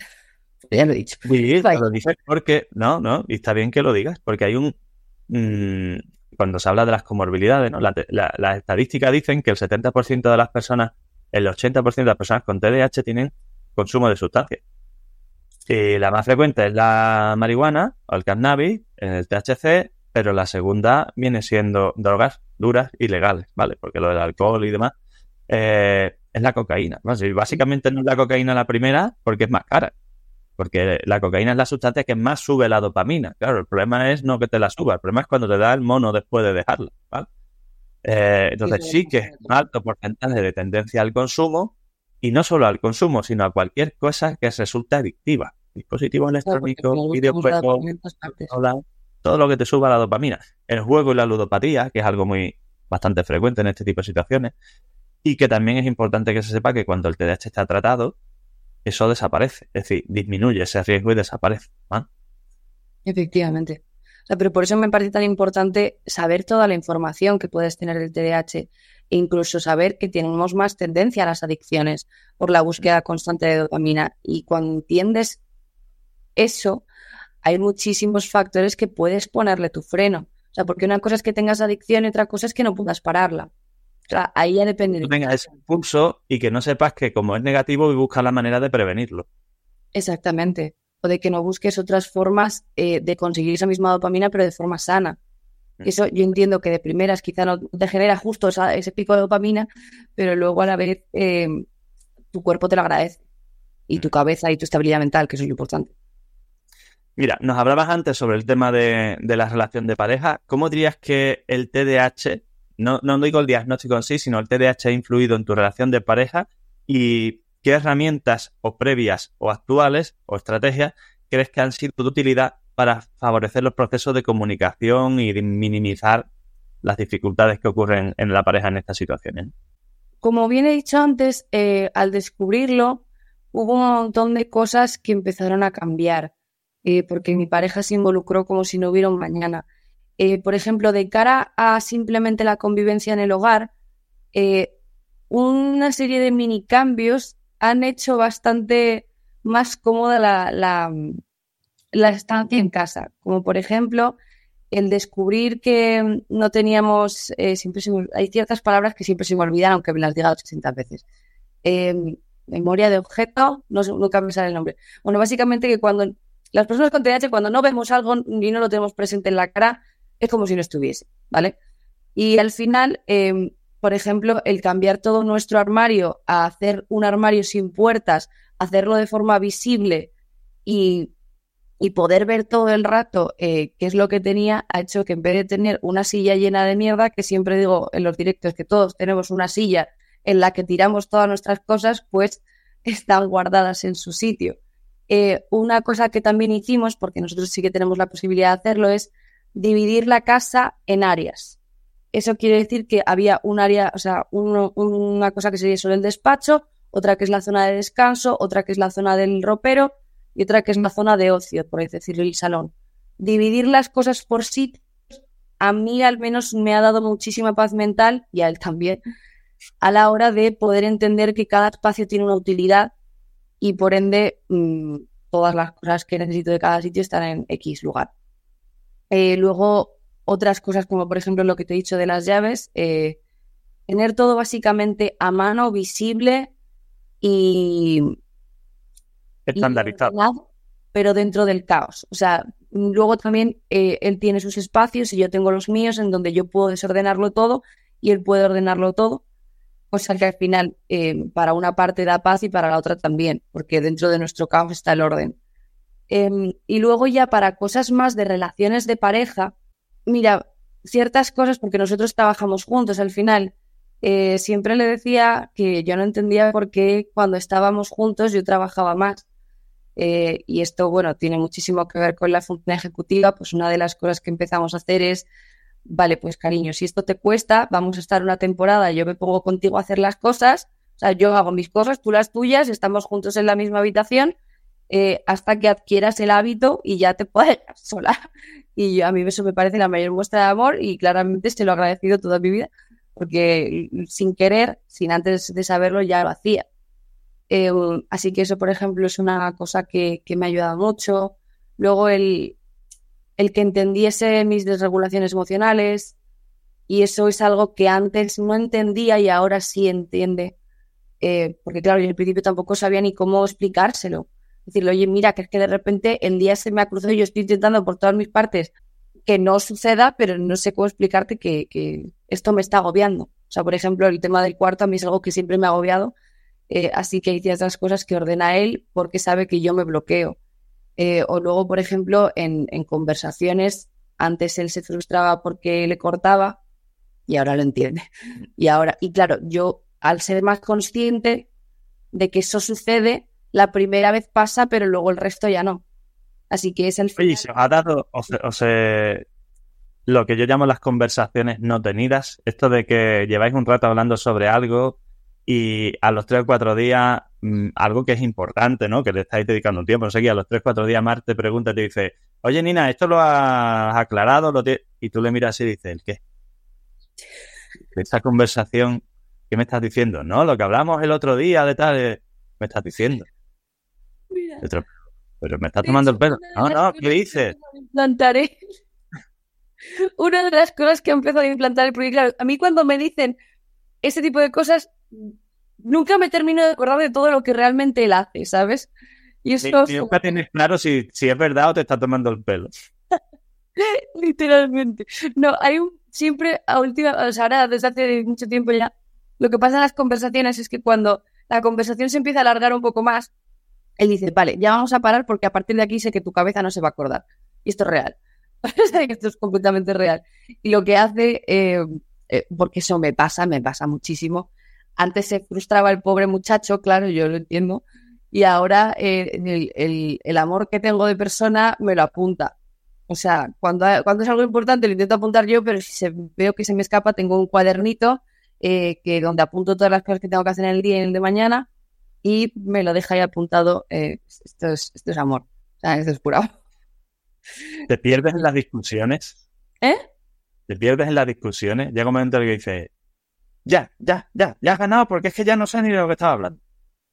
Ya lo he dicho. Sí, lo dices porque, no, no, y está bien que lo digas, porque hay un, mmm, cuando se habla de las comorbilidades, ¿no? La, la, las estadísticas dicen que el setenta por ciento de las personas, el ochenta por ciento de las personas con T D A H tienen consumo de sustancias. Y la más frecuente es la marihuana o el cannabis, el T H C, pero la segunda viene siendo drogas duras y legales, ¿vale? Porque lo del alcohol y demás eh, es la cocaína, ¿no? Y básicamente no es la cocaína la primera porque es más cara, porque la cocaína es la sustancia que más sube la dopamina. Claro, el problema es no que te la suba, el problema es cuando te da el mono después de dejarla, ¿vale? Eh, entonces sí que es un alto porcentaje de tendencia al consumo, y no solo al consumo, sino a cualquier cosa que resulte adictiva. Dispositivos electrónicos, videojuegos, todo lo que te suba la dopamina. El juego y la ludopatía, que es algo muy bastante frecuente en este tipo de situaciones, y que también es importante que se sepa que cuando el T D A H está tratado, eso desaparece. Es decir, disminuye ese riesgo y desaparece, ¿eh? Efectivamente. O sea, pero por eso me parece tan importante saber toda la información que puedes tener del T D A H e incluso saber que tenemos más tendencia a las adicciones por la búsqueda constante de dopamina. Y cuando entiendes eso, hay muchísimos factores que puedes ponerle tu freno. O sea, porque una cosa es que tengas adicción y otra cosa es que no puedas pararla. O sea, ahí ya depende. Que no tengas ese impulso y que no sepas que como es negativo y buscas la manera de prevenirlo. Exactamente. O de que no busques otras formas eh, de conseguir esa misma dopamina, pero de forma sana. Eso yo entiendo que de primeras quizá no te genera justo esa, ese pico de dopamina, pero luego a la vez eh, tu cuerpo te lo agradece. Y tu cabeza y tu estabilidad mental, que eso es lo importante. Mira, nos hablabas antes sobre el tema de, de la relación de pareja. ¿Cómo dirías que el T D A H, no, no digo el diagnóstico en sí, sino el T D A H ha influido en tu relación de pareja? ¿Y qué herramientas o previas o actuales o estrategias crees que han sido de utilidad para favorecer los procesos de comunicación y de minimizar las dificultades que ocurren en la pareja en estas situaciones? Como bien he dicho antes, eh, al descubrirlo hubo un montón de cosas que empezaron a cambiar, eh, porque mi pareja se involucró como si no hubiera un mañana. Eh, por ejemplo, de cara a simplemente la convivencia en el hogar, eh, una serie de mini cambios han hecho bastante más cómoda la, la, la estancia en casa, como por ejemplo el descubrir que no teníamos, eh, siempre se me, hay ciertas palabras que siempre se me olvidan aunque me las diga ochocientas veces. Eh, memoria de objeto, no sé, nunca me sale el nombre. Bueno, básicamente que cuando las personas con T D A H, cuando no vemos algo y no lo tenemos presente en la cara, es como si no estuviese, ¿vale? Y al final, eh, por ejemplo, el cambiar todo nuestro armario a hacer un armario sin puertas, hacerlo de forma visible y, y poder ver todo el rato eh, qué es lo que tenía, ha hecho que en vez de tener una silla llena de mierda, que siempre digo en los directos que todos tenemos una silla en la que tiramos todas nuestras cosas, pues están guardadas en su sitio. Eh, una cosa que también hicimos, porque nosotros sí que tenemos la posibilidad de hacerlo, es dividir la casa en áreas. Eso quiere decir que había un área, o sea, uno, una cosa que sería solo el despacho, otra que es la zona de descanso, otra que es la zona del ropero y otra que es la zona de ocio, por así decirlo, el salón. dividir las cosas por sitios, a mí al menos me ha dado muchísima paz mental, y a él también, a la hora de poder entender que cada espacio tiene una utilidad y por ende mmm, todas las cosas que necesito de cada sitio están en X lugar. Eh, luego, otras cosas como por ejemplo lo que te he dicho de las llaves, eh, tener todo básicamente a mano, visible y estandarizado. Y ordenado, pero dentro del caos. O sea, luego también eh, él tiene sus espacios y yo tengo los míos en donde yo puedo desordenarlo todo y él puede ordenarlo todo. O sea que al final eh, para una parte da paz y para la otra también, porque dentro de nuestro caos está el orden. Eh, y luego ya para cosas más de relaciones de pareja, mira, ciertas cosas, porque nosotros trabajamos juntos al final, eh, siempre le decía que yo no entendía por qué cuando estábamos juntos yo trabajaba más. Eh, y esto, bueno, tiene muchísimo que ver con la función ejecutiva. Pues una de las cosas que empezamos a hacer es, vale, pues cariño, si esto te cuesta, vamos a estar una temporada, yo me pongo contigo a hacer las cosas, o sea, yo hago mis cosas, tú las tuyas, estamos juntos en la misma habitación, eh, hasta que adquieras el hábito y ya te puedes dejar sola. Y yo, a mí eso me parece la mayor muestra de amor y claramente se lo he agradecido toda mi vida, porque sin querer, sin antes de saberlo, ya lo hacía. Eh, así que eso, por ejemplo, es una cosa que, que me ha ayudado mucho. Luego el, el que entendiese mis desregulaciones emocionales, y eso es algo que antes no entendía y ahora sí entiende. Eh, porque claro, yo al principio tampoco sabía ni cómo explicárselo. Decirle, oye, mira, que es que de repente el día se me ha cruzado y yo estoy intentando por todas mis partes que no suceda, pero no sé cómo explicarte que, que esto me está agobiando. O sea, por ejemplo, el tema del cuarto a mí es algo que siempre me ha agobiado. Eh, así que hay ciertas cosas que ordena él porque sabe que yo me bloqueo. Eh, o luego, por ejemplo, en, en conversaciones, antes él se frustraba porque le cortaba y ahora lo entiende. Y ahora, y claro, yo al ser más consciente de que eso sucede, la primera vez pasa, pero luego el resto ya no. Así que es el final. Oye, ¿se os ha dado o se, o se, lo que yo llamo las conversaciones no tenidas? Esto de que lleváis un rato hablando sobre algo y a los tres o cuatro días, mmm, algo que es importante, ¿no? Que le estáis dedicando un tiempo. No sé qué, a los tres o cuatro días Mar te pregunta y te dice, oye, Nina, ¿esto lo has aclarado? ¿Lo te... Y tú le miras y dices, ¿el qué? Esta conversación, ¿qué me estás diciendo? No, lo que hablamos el otro día de tal, eh, me estás diciendo. Mira, otro, pero me estás tomando el pelo. No, no, ¿qué dices? Implantaré. Una de las cosas que he empezado a implantar, porque claro, a mí cuando me dicen ese tipo de cosas, nunca me termino de acordar de todo lo que realmente él hace, ¿sabes? Y eso ni, ni nunca tienes claro si, si es verdad o te está tomando el pelo. Literalmente. No, hay un siempre a última, o sea, ahora desde hace mucho tiempo ya, lo que pasa en las conversaciones es que cuando la conversación se empieza a alargar un poco más, él dice, vale, ya vamos a parar porque a partir de aquí sé que tu cabeza no se va a acordar. Y esto es real. Esto es completamente real. Y lo que hace, eh, eh, porque eso me pasa, me pasa muchísimo. Antes se frustraba el pobre muchacho, claro, yo lo entiendo. Y ahora eh, el, el, el amor que tengo de persona me lo apunta. O sea, cuando, cuando es algo importante lo intento apuntar yo, pero si se, veo que se me escapa, tengo un cuadernito eh, que donde apunto todas las cosas que tengo que hacer en el día y en el de mañana y me lo deja ahí apuntado. Eh, esto, es, esto es amor. O sea, esto es puro amor. ¿Te pierdes en las discusiones? ¿Eh? ¿Te pierdes en las discusiones? Llega un momento en el que dices, ya, ya, ya, ya has ganado porque es que ya no sé ni de lo que estaba hablando.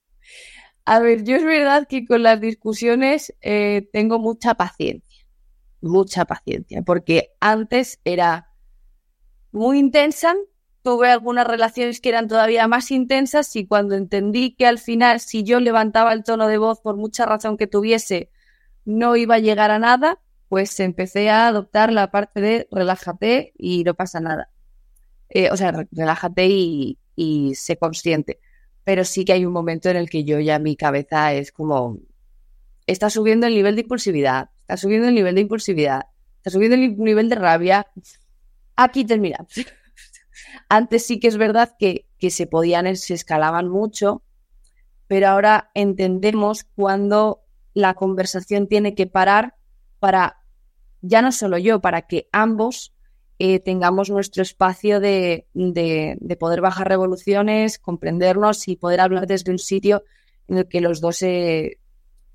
A ver, yo es verdad que con las discusiones eh, tengo mucha paciencia. Mucha paciencia, porque antes era muy intensa, tuve algunas relaciones que eran todavía más intensas y cuando entendí que al final si yo levantaba el tono de voz por mucha razón que tuviese no iba a llegar a nada, pues empecé a adoptar la parte de relájate y no pasa nada. Eh, o sea, relájate y, y sé consciente. Pero sí que hay un momento en el que yo ya mi cabeza es como, está subiendo el nivel de impulsividad, está subiendo el nivel de impulsividad, está subiendo el nivel de rabia. Aquí termina. Antes sí que es verdad que, que se podían, se escalaban mucho, pero ahora entendemos cuando la conversación tiene que parar para, ya no solo yo, para que ambos eh, tengamos nuestro espacio de, de, de poder bajar revoluciones, comprendernos y poder hablar desde un sitio en el que los dos eh,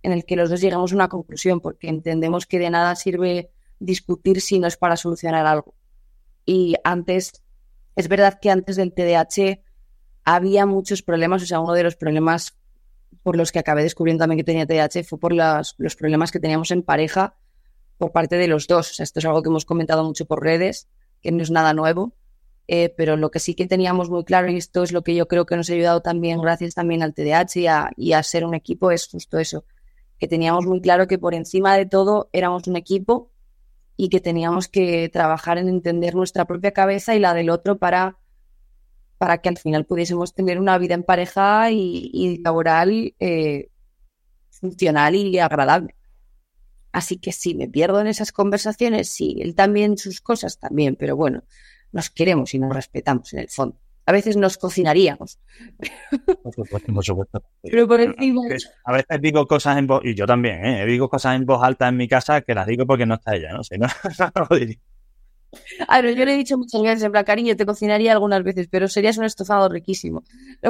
en el que los dos llegamos a una conclusión, porque entendemos que de nada sirve discutir si no es para solucionar algo. Y antes, es verdad que antes del T D A H había muchos problemas, o sea, uno de los problemas por los que acabé descubriendo también que tenía T D A H fue por las, los problemas que teníamos en pareja por parte de los dos. O sea, esto es algo que hemos comentado mucho por redes, que no es nada nuevo, eh, pero lo que sí que teníamos muy claro, y esto es lo que yo creo que nos ha ayudado también, gracias también al T D A H y a, y a ser un equipo, es justo eso, que teníamos muy claro que por encima de todo éramos un equipo y que teníamos que trabajar en entender nuestra propia cabeza y la del otro para, para que al final pudiésemos tener una vida en pareja y, y laboral eh, funcional y agradable. Así que sí, me pierdo en esas conversaciones, sí, él también, sus cosas también, pero bueno, nos queremos y nos respetamos en el fondo. A veces nos cocinaríamos. Por supuesto, por supuesto. Pero por encima... A veces digo cosas en voz, y yo también, ¿eh? Digo cosas en voz alta en mi casa que las digo porque no está ella, ¿no? Si no, no lo diría. A ver, yo le he dicho muchas veces, en plan, cariño, te cocinaría algunas veces, pero serías un estofado riquísimo.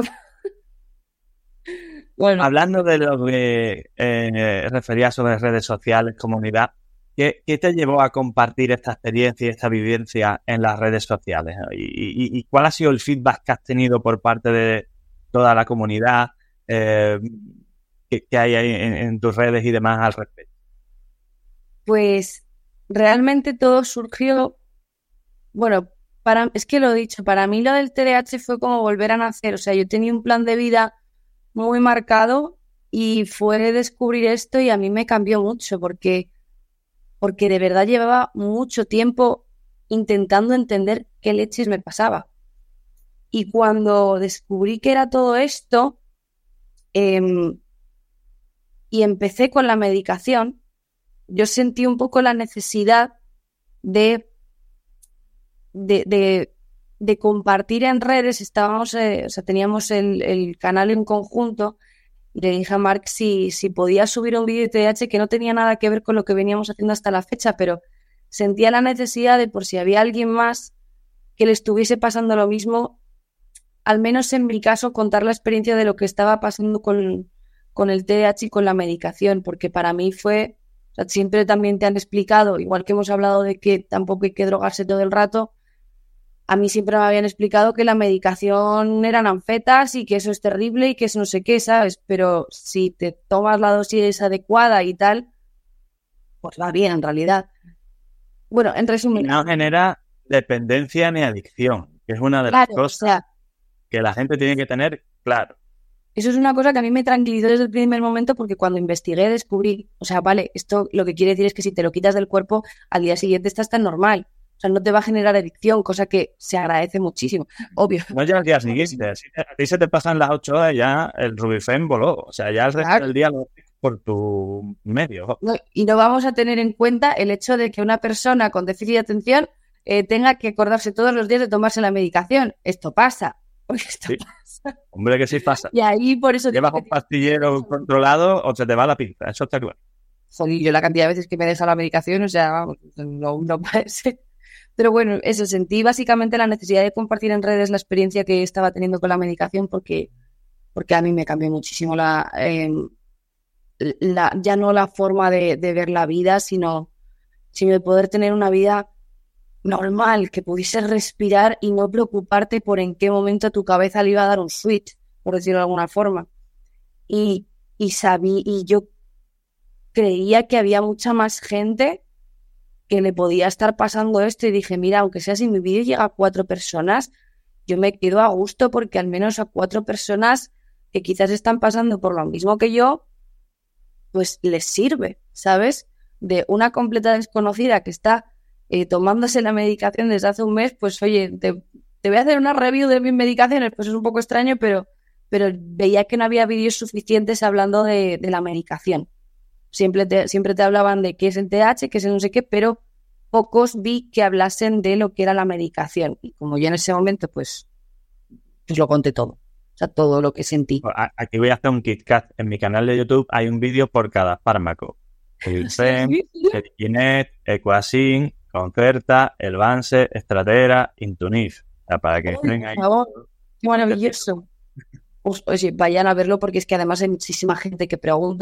Bueno. Hablando de lo que eh, refería sobre redes sociales, comunidad, ¿qué, ¿qué te llevó a compartir esta experiencia y esta vivencia en las redes sociales? ¿Y, y, y cuál ha sido el feedback que has tenido por parte de toda la comunidad eh, que, que hay ahí en, en tus redes y demás al respecto? Pues realmente todo surgió, bueno, para, es que lo he dicho, para mí lo del T D A H fue como volver a nacer, o sea, yo tenía un plan de vida muy marcado y fue descubrir esto y a mí me cambió mucho porque, porque de verdad llevaba mucho tiempo intentando entender qué leches me pasaba. Y cuando descubrí que era todo esto eh, y empecé con la medicación, yo sentí un poco la necesidad de, de, de de compartir en redes. Estábamos, eh, o sea, teníamos el, el canal en conjunto y le dije a Marc si, si podía subir un vídeo de T D A H que no tenía nada que ver con lo que veníamos haciendo hasta la fecha, pero sentía la necesidad de, por si había alguien más que le estuviese pasando lo mismo, al menos en mi caso, contar la experiencia de lo que estaba pasando con, con el T D A H y con la medicación, porque para mí fue, o sea, siempre también te han explicado, igual que hemos hablado de que tampoco hay que drogarse todo el rato, a mí siempre me habían explicado que la medicación eran anfetas y que eso es terrible y que eso no sé qué, ¿sabes? Pero si te tomas la dosis adecuada y tal, pues va bien en realidad. Bueno, en resumen... Y no genera dependencia ni adicción, que es una de las claro, cosas o sea, que la gente tiene que tener claro. Eso es una cosa que a mí me tranquilizó desde el primer momento porque cuando investigué descubrí, o sea, vale, esto lo que quiere decir es que si te lo quitas del cuerpo, al día siguiente estás tan normal. O sea, no te va a generar adicción, cosa que se agradece muchísimo, obvio. No ya al día siguiente, a ti se te pasan las ocho horas y ya el Rubifen voló. O sea, ya el resto Claro. del día lo haces por tu medio. No, y no vamos a tener en cuenta el hecho de que una persona con déficit de atención eh, tenga que acordarse todos los días de tomarse la medicación. Esto pasa, porque esto Sí. pasa. Hombre, que sí pasa. Y ahí por eso... Llevas un pastillero controlado o se te va la pinza, eso está claro. Joder, yo la cantidad de veces que me deja la medicación, o sea, vamos, no, no puede ser. Pero bueno, eso, sentí básicamente la necesidad de compartir en redes la experiencia que estaba teniendo con la medicación porque, porque a mí me cambió muchísimo la, eh, la ya no la forma de, de ver la vida, sino, sino de poder tener una vida normal, que pudiese respirar y no preocuparte por en qué momento a tu cabeza le iba a dar un switch, por decirlo de alguna forma. Y, y sabí, y yo creía que había mucha más gente que le podía estar pasando esto y dije, mira, aunque sea si mi vídeo llega a cuatro personas, yo me quedo a gusto porque al menos a cuatro personas que quizás están pasando por lo mismo que yo, pues les sirve, ¿sabes? De una completa desconocida que está eh, tomándose la medicación desde hace un mes, pues oye, te, te voy a hacer una review de mis medicaciones, pues es un poco extraño, pero, pero veía que no había vídeos suficientes hablando de, de la medicación. Siempre te, siempre te hablaban de qué es el T D A H, qué es el no sé qué, pero pocos vi que hablasen de lo que era la medicación. Y como yo en ese momento, pues, pues lo conté todo. O sea, todo lo que sentí. Aquí voy a hacer un KitKat. En mi canal de YouTube hay un vídeo por cada fármaco. El Zen, el Kinet, Equasin, Concerta, el Vance, Estratera, Intunif. O sea, para que estén ahí. Por favor, qué maravilloso. Pues, oye, vayan a verlo porque es que además hay muchísima gente que pregunta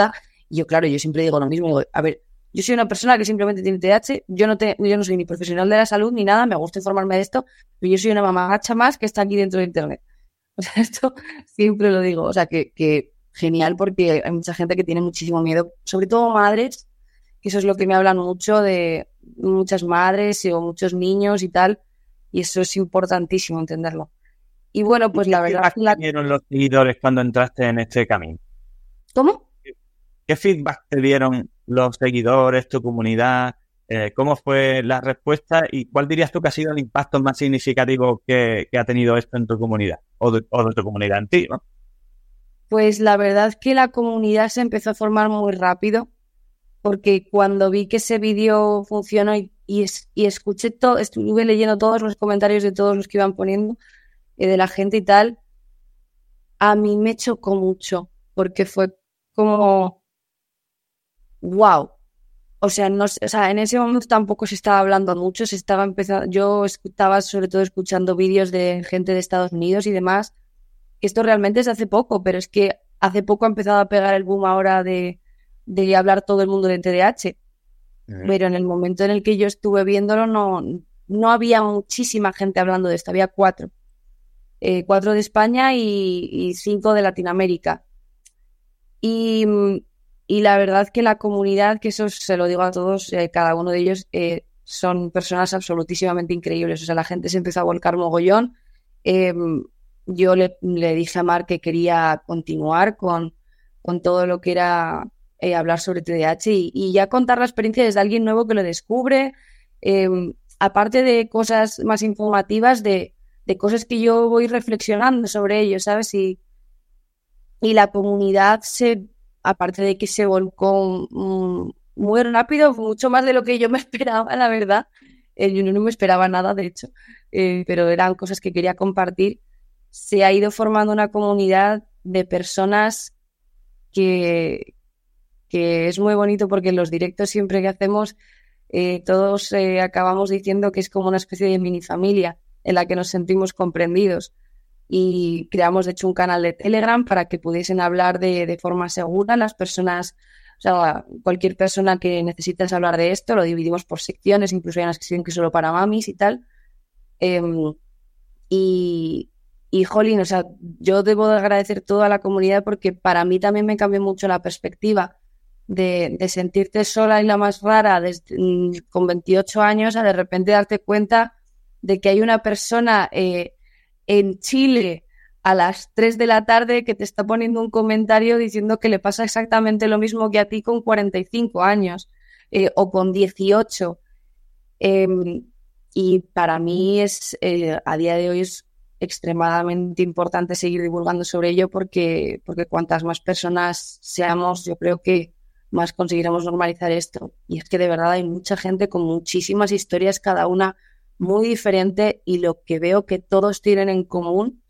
Y yo, claro, yo siempre digo lo mismo, digo, a ver, yo soy una persona que simplemente tiene T D A H, yo no, te, yo no soy ni profesional de la salud ni nada, me gusta informarme de esto, pero yo soy una mamagacha más que está aquí dentro de Internet. O sea, esto siempre lo digo, o sea, que, que genial, porque hay mucha gente que tiene muchísimo miedo, sobre todo madres, que eso es lo que me hablan mucho de muchas madres o muchos niños y tal, y eso es importantísimo entenderlo. Y bueno, pues la verdad... ¿Qué feedback te dieron los seguidores cuando entraste en este camino? ¿Cómo? ¿Qué feedback te dieron los seguidores, tu comunidad? Eh, ¿Cómo fue la respuesta? ¿Y cuál dirías tú que ha sido el impacto más significativo que, que ha tenido esto en tu comunidad? O de, o de tu comunidad en ti, ¿no? Pues la verdad es que la comunidad se empezó a formar muy rápido, porque cuando vi que ese vídeo funcionó y, y, es, y escuché todo, estuve leyendo todos los comentarios de todos los que iban poniendo, eh, de la gente y tal, a mí me chocó mucho, porque fue como, wow. O sea, no, o sea, en ese momento tampoco se estaba hablando mucho, se estaba empezando, yo estaba sobre todo escuchando vídeos de gente de Estados Unidos y demás. Esto realmente es hace poco, pero es que hace poco ha empezado a pegar el boom ahora de, de hablar todo el mundo de T D A H. Uh-huh. Pero en el momento en el que yo estuve viéndolo no, no había muchísima gente hablando de esto, había cuatro. Eh, cuatro de España y, y cinco de Latinoamérica. Y... Y la verdad que la comunidad, que eso se lo digo a todos, eh, cada uno de ellos eh, son personas absolutísimamente increíbles. O sea, la gente se empezó a volcar mogollón. Eh, yo le, le dije a Mar que quería continuar con, con todo lo que era eh, hablar sobre T D A H y, y ya contar la experiencia desde alguien nuevo que lo descubre. Eh, aparte de cosas más informativas, de, de cosas que yo voy reflexionando sobre ello, ¿sabes? Y, y la comunidad se... aparte de que se volcó um, muy rápido, mucho más de lo que yo me esperaba, la verdad. Eh, yo no me esperaba nada, de hecho, eh, pero eran cosas que quería compartir. Se ha ido formando una comunidad de personas que, que es muy bonito, porque en los directos siempre que hacemos, eh, todos eh, acabamos diciendo que es como una especie de mini familia en la que nos sentimos comprendidos. Y creamos, de hecho, un canal de Telegram para que pudiesen hablar de, de forma segura las personas, o sea, cualquier persona que necesites hablar de esto, lo dividimos por secciones, incluso hay una sección que es solo para mamis y tal. Eh, y, y, jolín, o sea, yo debo de agradecer todo a la comunidad, porque para mí también me cambió mucho la perspectiva de, de sentirte sola y la más rara desde, con veintiocho años, a de repente darte cuenta de que hay una persona... Eh, en Chile a las tres de la tarde que te está poniendo un comentario diciendo que le pasa exactamente lo mismo que a ti con cuarenta y cinco años eh, o con dieciocho. Eh, y para mí es eh, a día de hoy es extremadamente importante seguir divulgando sobre ello, porque, porque cuantas más personas seamos, yo creo que más conseguiremos normalizar esto. Y es que de verdad hay mucha gente con muchísimas historias, cada una muy diferente, y lo que veo que todos tienen en común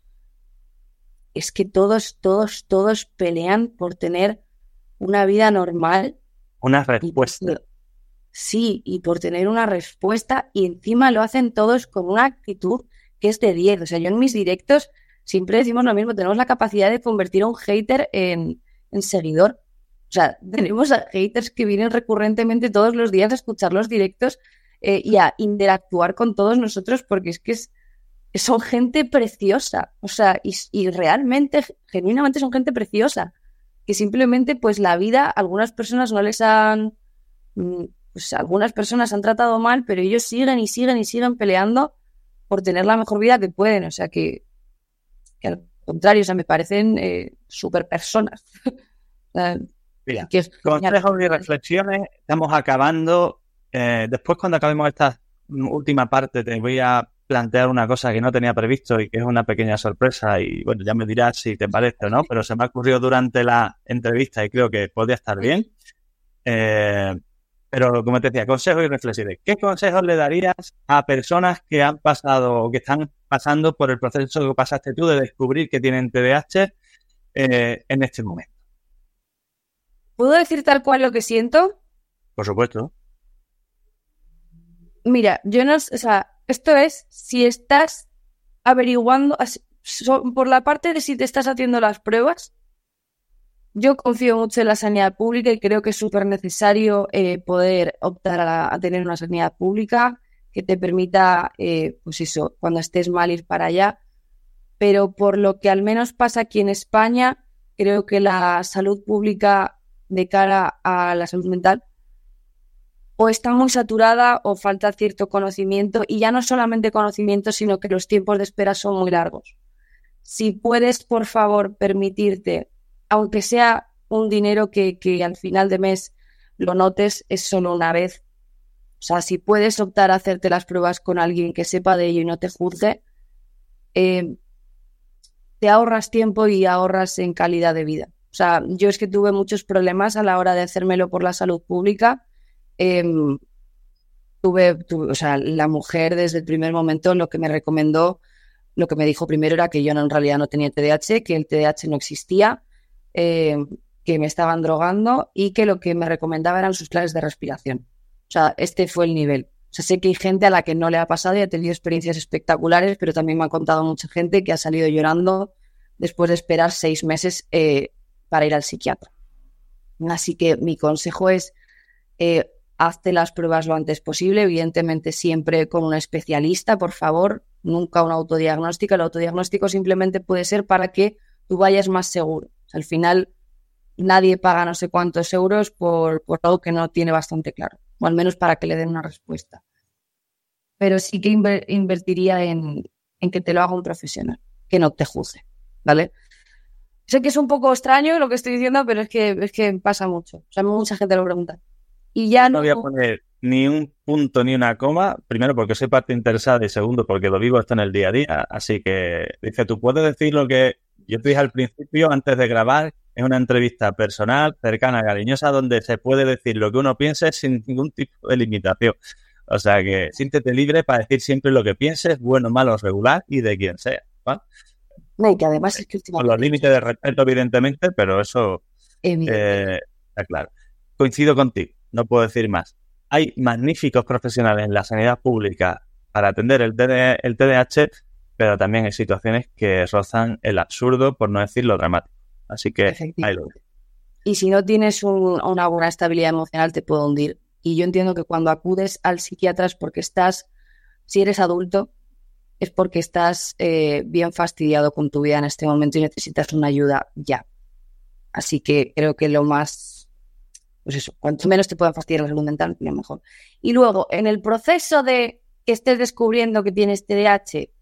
es que todos, todos, todos pelean por tener una vida normal. Una respuesta. Y, sí, y por tener una respuesta, y encima lo hacen todos con una actitud que es de diez. O sea, yo en mis directos siempre decimos lo mismo, tenemos la capacidad de convertir a un hater en, en seguidor. O sea, tenemos a haters que vienen recurrentemente todos los días a escuchar los directos Eh, y a interactuar con todos nosotros, porque es que es, son gente preciosa, o sea, y, y realmente, genuinamente son gente preciosa, que simplemente pues la vida, algunas personas no les han, pues algunas personas han tratado mal, pero ellos siguen y siguen y siguen peleando por tener la mejor vida que pueden, o sea que, que al contrario, o sea, me parecen eh, súper personas. O sea, mira, que es consejos y reflexiones, estamos acabando. Eh, después, cuando acabemos esta última parte, te voy a plantear una cosa que no tenía previsto y que es una pequeña sorpresa, y bueno, ya me dirás si te parece o no, pero se me ha ocurrido durante la entrevista y creo que podría estar bien. Eh, pero como te decía, consejos y reflexiones. ¿Qué consejos le darías a personas que han pasado o que están pasando por el proceso que pasaste tú de descubrir que tienen T D A H eh, en este momento? ¿Puedo decir tal cual lo que siento? Por supuesto. Mira, yo no, o sea, esto es si estás averiguando por la parte de si te estás haciendo las pruebas, yo confío mucho en la sanidad pública y creo que es súper necesario eh, poder optar a, a tener una sanidad pública que te permita, eh, pues eso, cuando estés mal ir para allá. Pero por lo que al menos pasa aquí en España, creo que la salud pública de cara a la salud mental o está muy saturada o falta cierto conocimiento, y ya no solamente conocimiento, sino que los tiempos de espera son muy largos. Si puedes, por favor, permitirte, aunque sea un dinero que, que al final de mes lo notes, es solo una vez. O sea, si puedes optar a hacerte las pruebas con alguien que sepa de ello y no te juzgue, eh, te ahorras tiempo y ahorras en calidad de vida. O sea, yo es que tuve muchos problemas a la hora de hacérmelo por la salud pública. Eh, tuve, tuve, o sea, la mujer desde el primer momento lo que me recomendó, lo que me dijo primero era que yo no, en realidad no tenía T D A H, que el T D A H no existía, eh, que me estaban drogando y que lo que me recomendaba eran sus clases de respiración. O sea, este fue el nivel. O sea, sé que hay gente a la que no le ha pasado y ha tenido experiencias espectaculares, pero también me ha contado mucha gente que ha salido llorando después de esperar seis meses eh, para ir al psiquiatra. Así que mi consejo es, eh, hazte las pruebas lo antes posible, evidentemente siempre con un especialista, por favor, nunca un autodiagnóstico. El autodiagnóstico simplemente puede ser para que tú vayas más seguro. O sea, al final nadie paga no sé cuántos euros por, por algo que no tiene bastante claro, o al menos para que le den una respuesta. Pero sí que inver- invertiría en, en que te lo haga un profesional, que no te juzgue, ¿vale? Sé que es un poco extraño lo que estoy diciendo, pero es que, es que pasa mucho. O sea, mucha gente lo pregunta. Y ya no... No voy a poner ni un punto ni una coma, primero porque soy parte interesada y segundo porque lo vivo esto en el día a día. Así que, dice, tú puedes decir lo que yo te dije al principio, antes de grabar, es una entrevista personal, cercana, cariñosa, donde se puede decir lo que uno piense sin ningún tipo de limitación. O sea que siéntete libre para decir siempre lo que pienses, bueno, malo, regular y de quien sea, ¿vale? No, y que además es que Con los límites de respeto, evidentemente, pero eso eh, está claro. Coincido contigo, no puedo decir más. Hay magníficos profesionales en la sanidad pública para atender el T D, el T D A H, pero también hay situaciones que rozan el absurdo, por no decir lo dramático. Así que ahí lo veo. Y si no tienes un, una buena estabilidad emocional, te puede hundir. Y yo entiendo que cuando acudes al psiquiatra es porque estás, si eres adulto, es porque estás eh, bien fastidiado con tu vida en este momento y necesitas una ayuda ya. Así que creo que lo más, pues eso, cuanto menos te pueda fastidiar la salud mental, lo mejor. Y luego, en el proceso de que estés descubriendo que tienes T D A H,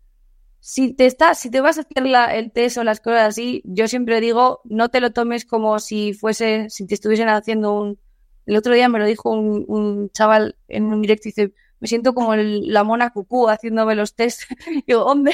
si te estás, si te vas a hacer la, el test o las cosas así, yo siempre digo, no te lo tomes como si fuese, si te estuviesen haciendo un... El otro día me lo dijo un, un chaval en un directo y dice, me siento como el, la mona cucú haciéndome los test. Y digo, hombre,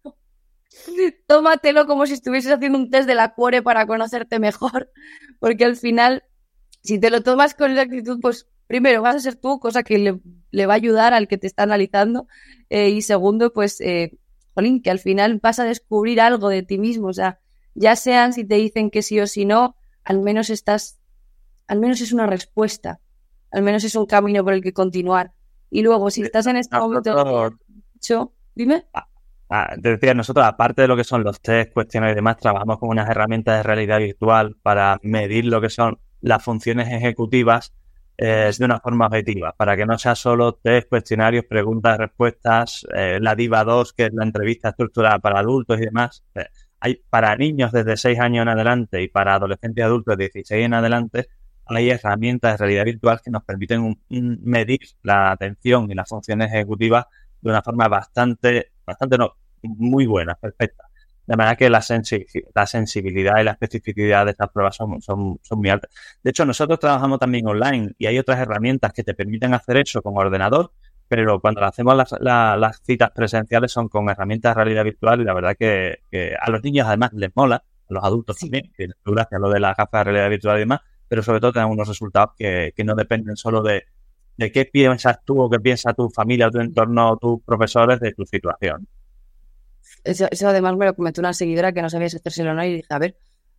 tómatelo como si estuvieses haciendo un test de la cuore para conocerte mejor, porque al final, si te lo tomas con esa actitud, pues primero vas a ser tú, cosa que le, le va a ayudar al que te está analizando, eh, y segundo, pues, eh, jolín, que al final vas a descubrir algo de ti mismo. O sea, ya sean si te dicen que sí o si no, al menos estás, al menos es una respuesta, al menos es un camino por el que continuar. Y luego, si estás en este momento... Yo, dime. Ah, te decía, nosotros, aparte de lo que son los test, cuestionarios y demás, trabajamos con unas herramientas de realidad virtual para medir lo que son las funciones ejecutivas eh, de una forma objetiva, para que no sea solo test, cuestionarios, preguntas, respuestas, eh, la DIVA dos, que es la entrevista estructurada para adultos y demás. Eh, hay para niños desde seis años en adelante y para adolescentes y adultos de dieciséis en adelante, hay herramientas de realidad virtual que nos permiten un, un medir la atención y las funciones ejecutivas de una forma bastante, bastante no, muy buena, perfecta. De manera que la, sensi- la sensibilidad y la especificidad de estas pruebas son, son, son muy altas. De hecho, nosotros trabajamos también online y hay otras herramientas que te permiten hacer eso con ordenador, pero cuando hacemos las, la, las citas presenciales son con herramientas de realidad virtual y la verdad que, que a los niños además les mola, a los adultos sí. También, que gracias a lo de las gafas de realidad virtual y demás, pero sobre todo tenemos unos resultados que, que no dependen solo de, de qué piensas tú o qué piensa tu familia, tu entorno, tus profesores de tu situación. Eso, eso además me lo comentó una seguidora que no sabía si hacérselo o no y dije, a ver,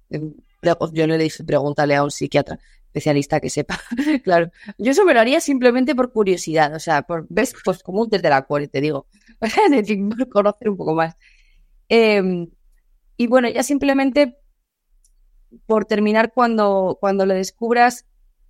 yo le dije, pregúntale a un psiquiatra especialista que sepa. Claro, yo eso me lo haría simplemente por curiosidad, o sea, por, ves, pues como un test de la cuore, te digo, es decir, por conocer un poco más. Eh, y bueno, ya simplemente por terminar, cuando, cuando lo descubras,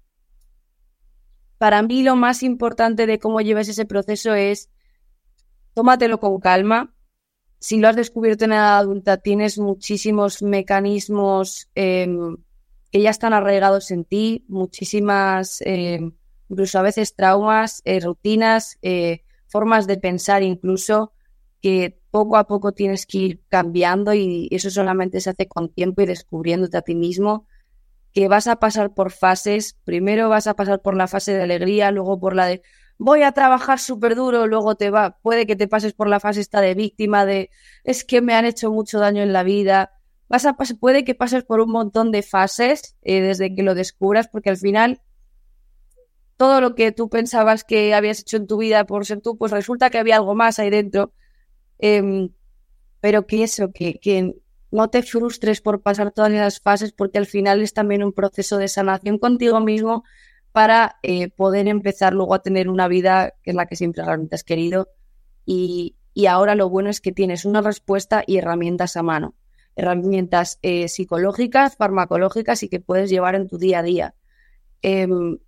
para mí lo más importante de cómo lleves ese proceso es tómatelo con calma. Si lo has descubierto en edad adulta, tienes muchísimos mecanismos eh, que ya están arraigados en ti, muchísimas, eh, incluso a veces traumas, eh, rutinas, eh, formas de pensar incluso, que poco a poco tienes que ir cambiando, y eso solamente se hace con tiempo y descubriéndote a ti mismo, que vas a pasar por fases. Primero vas a pasar por la fase de alegría, luego por la de voy a trabajar súper duro, luego te va, puede que te pases por la fase esta de víctima, de es que me han hecho mucho daño en la vida. Vas a pas- puede que pases por un montón de fases eh, desde que lo descubras, porque al final todo lo que tú pensabas que habías hecho en tu vida por ser tú, pues resulta que había algo más ahí dentro. Eh, pero que eso, que, que no te frustres por pasar todas esas fases, porque al final es también un proceso de sanación contigo mismo para eh, poder empezar luego a tener una vida que es la que siempre realmente has querido. Y, y ahora lo bueno es que tienes una respuesta y herramientas a mano, herramientas eh, psicológicas, farmacológicas, y que puedes llevar en tu día a día. Eh,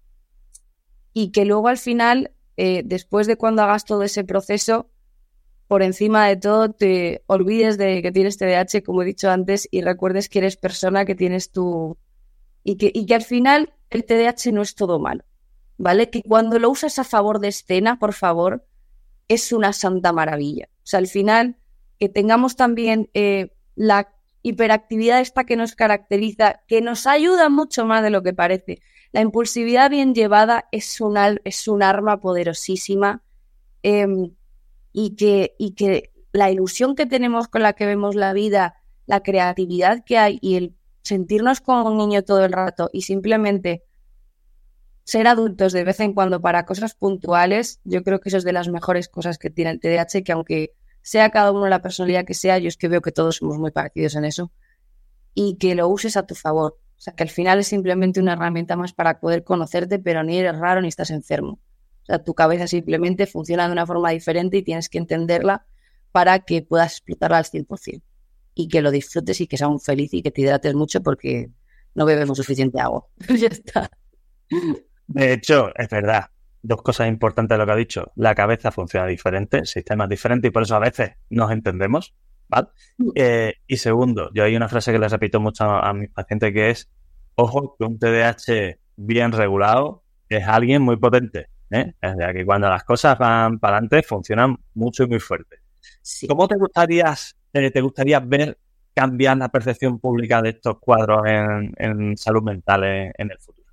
y que luego al final, eh, después de cuando hagas todo ese proceso, por encima de todo te olvides de que tienes T D A H, como he dicho antes, y recuerdes que eres persona, que tienes tu... Y que, y que al final el T D A H no es todo malo, ¿vale? Que cuando lo usas a favor de escena, por favor, es una santa maravilla. O sea, al final, que tengamos también eh, la hiperactividad esta que nos caracteriza, que nos ayuda mucho más de lo que parece. La impulsividad bien llevada es un, es un arma poderosísima. Eh, Y que, y que la ilusión que tenemos con la que vemos la vida, la creatividad que hay y el sentirnos como un niño todo el rato y simplemente ser adultos de vez en cuando para cosas puntuales, yo creo que eso es de las mejores cosas que tiene el T D A H, que aunque sea cada uno la personalidad que sea, yo es que veo que todos somos muy parecidos en eso, y que lo uses a tu favor. O sea, que al final es simplemente una herramienta más para poder conocerte, pero ni eres raro ni estás enfermo. O sea, tu cabeza simplemente funciona de una forma diferente y tienes que entenderla para que puedas explotarla al cien por ciento. Y que lo disfrutes y que seas un feliz y que te hidrates mucho, porque no bebemos suficiente agua. Ya está. De hecho, es verdad. Dos cosas importantes de lo que ha dicho. La cabeza funciona diferente, sistemas diferentes, y por eso a veces nos entendemos, ¿vale? Eh, y segundo, yo hay una frase que les repito mucho a, a mis pacientes, que es: ojo, que un T D A H bien regulado es alguien muy potente. ¿Eh? Es decir, que cuando las cosas van para adelante funcionan mucho y muy fuerte. Sí. ¿Cómo te gustaría, eh, te gustaría ver cambiar la percepción pública de estos cuadros en, en salud mental en, en el futuro?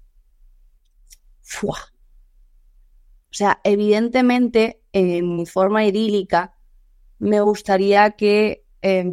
¡Fua! O sea, evidentemente, en mi forma idílica, me gustaría que eh,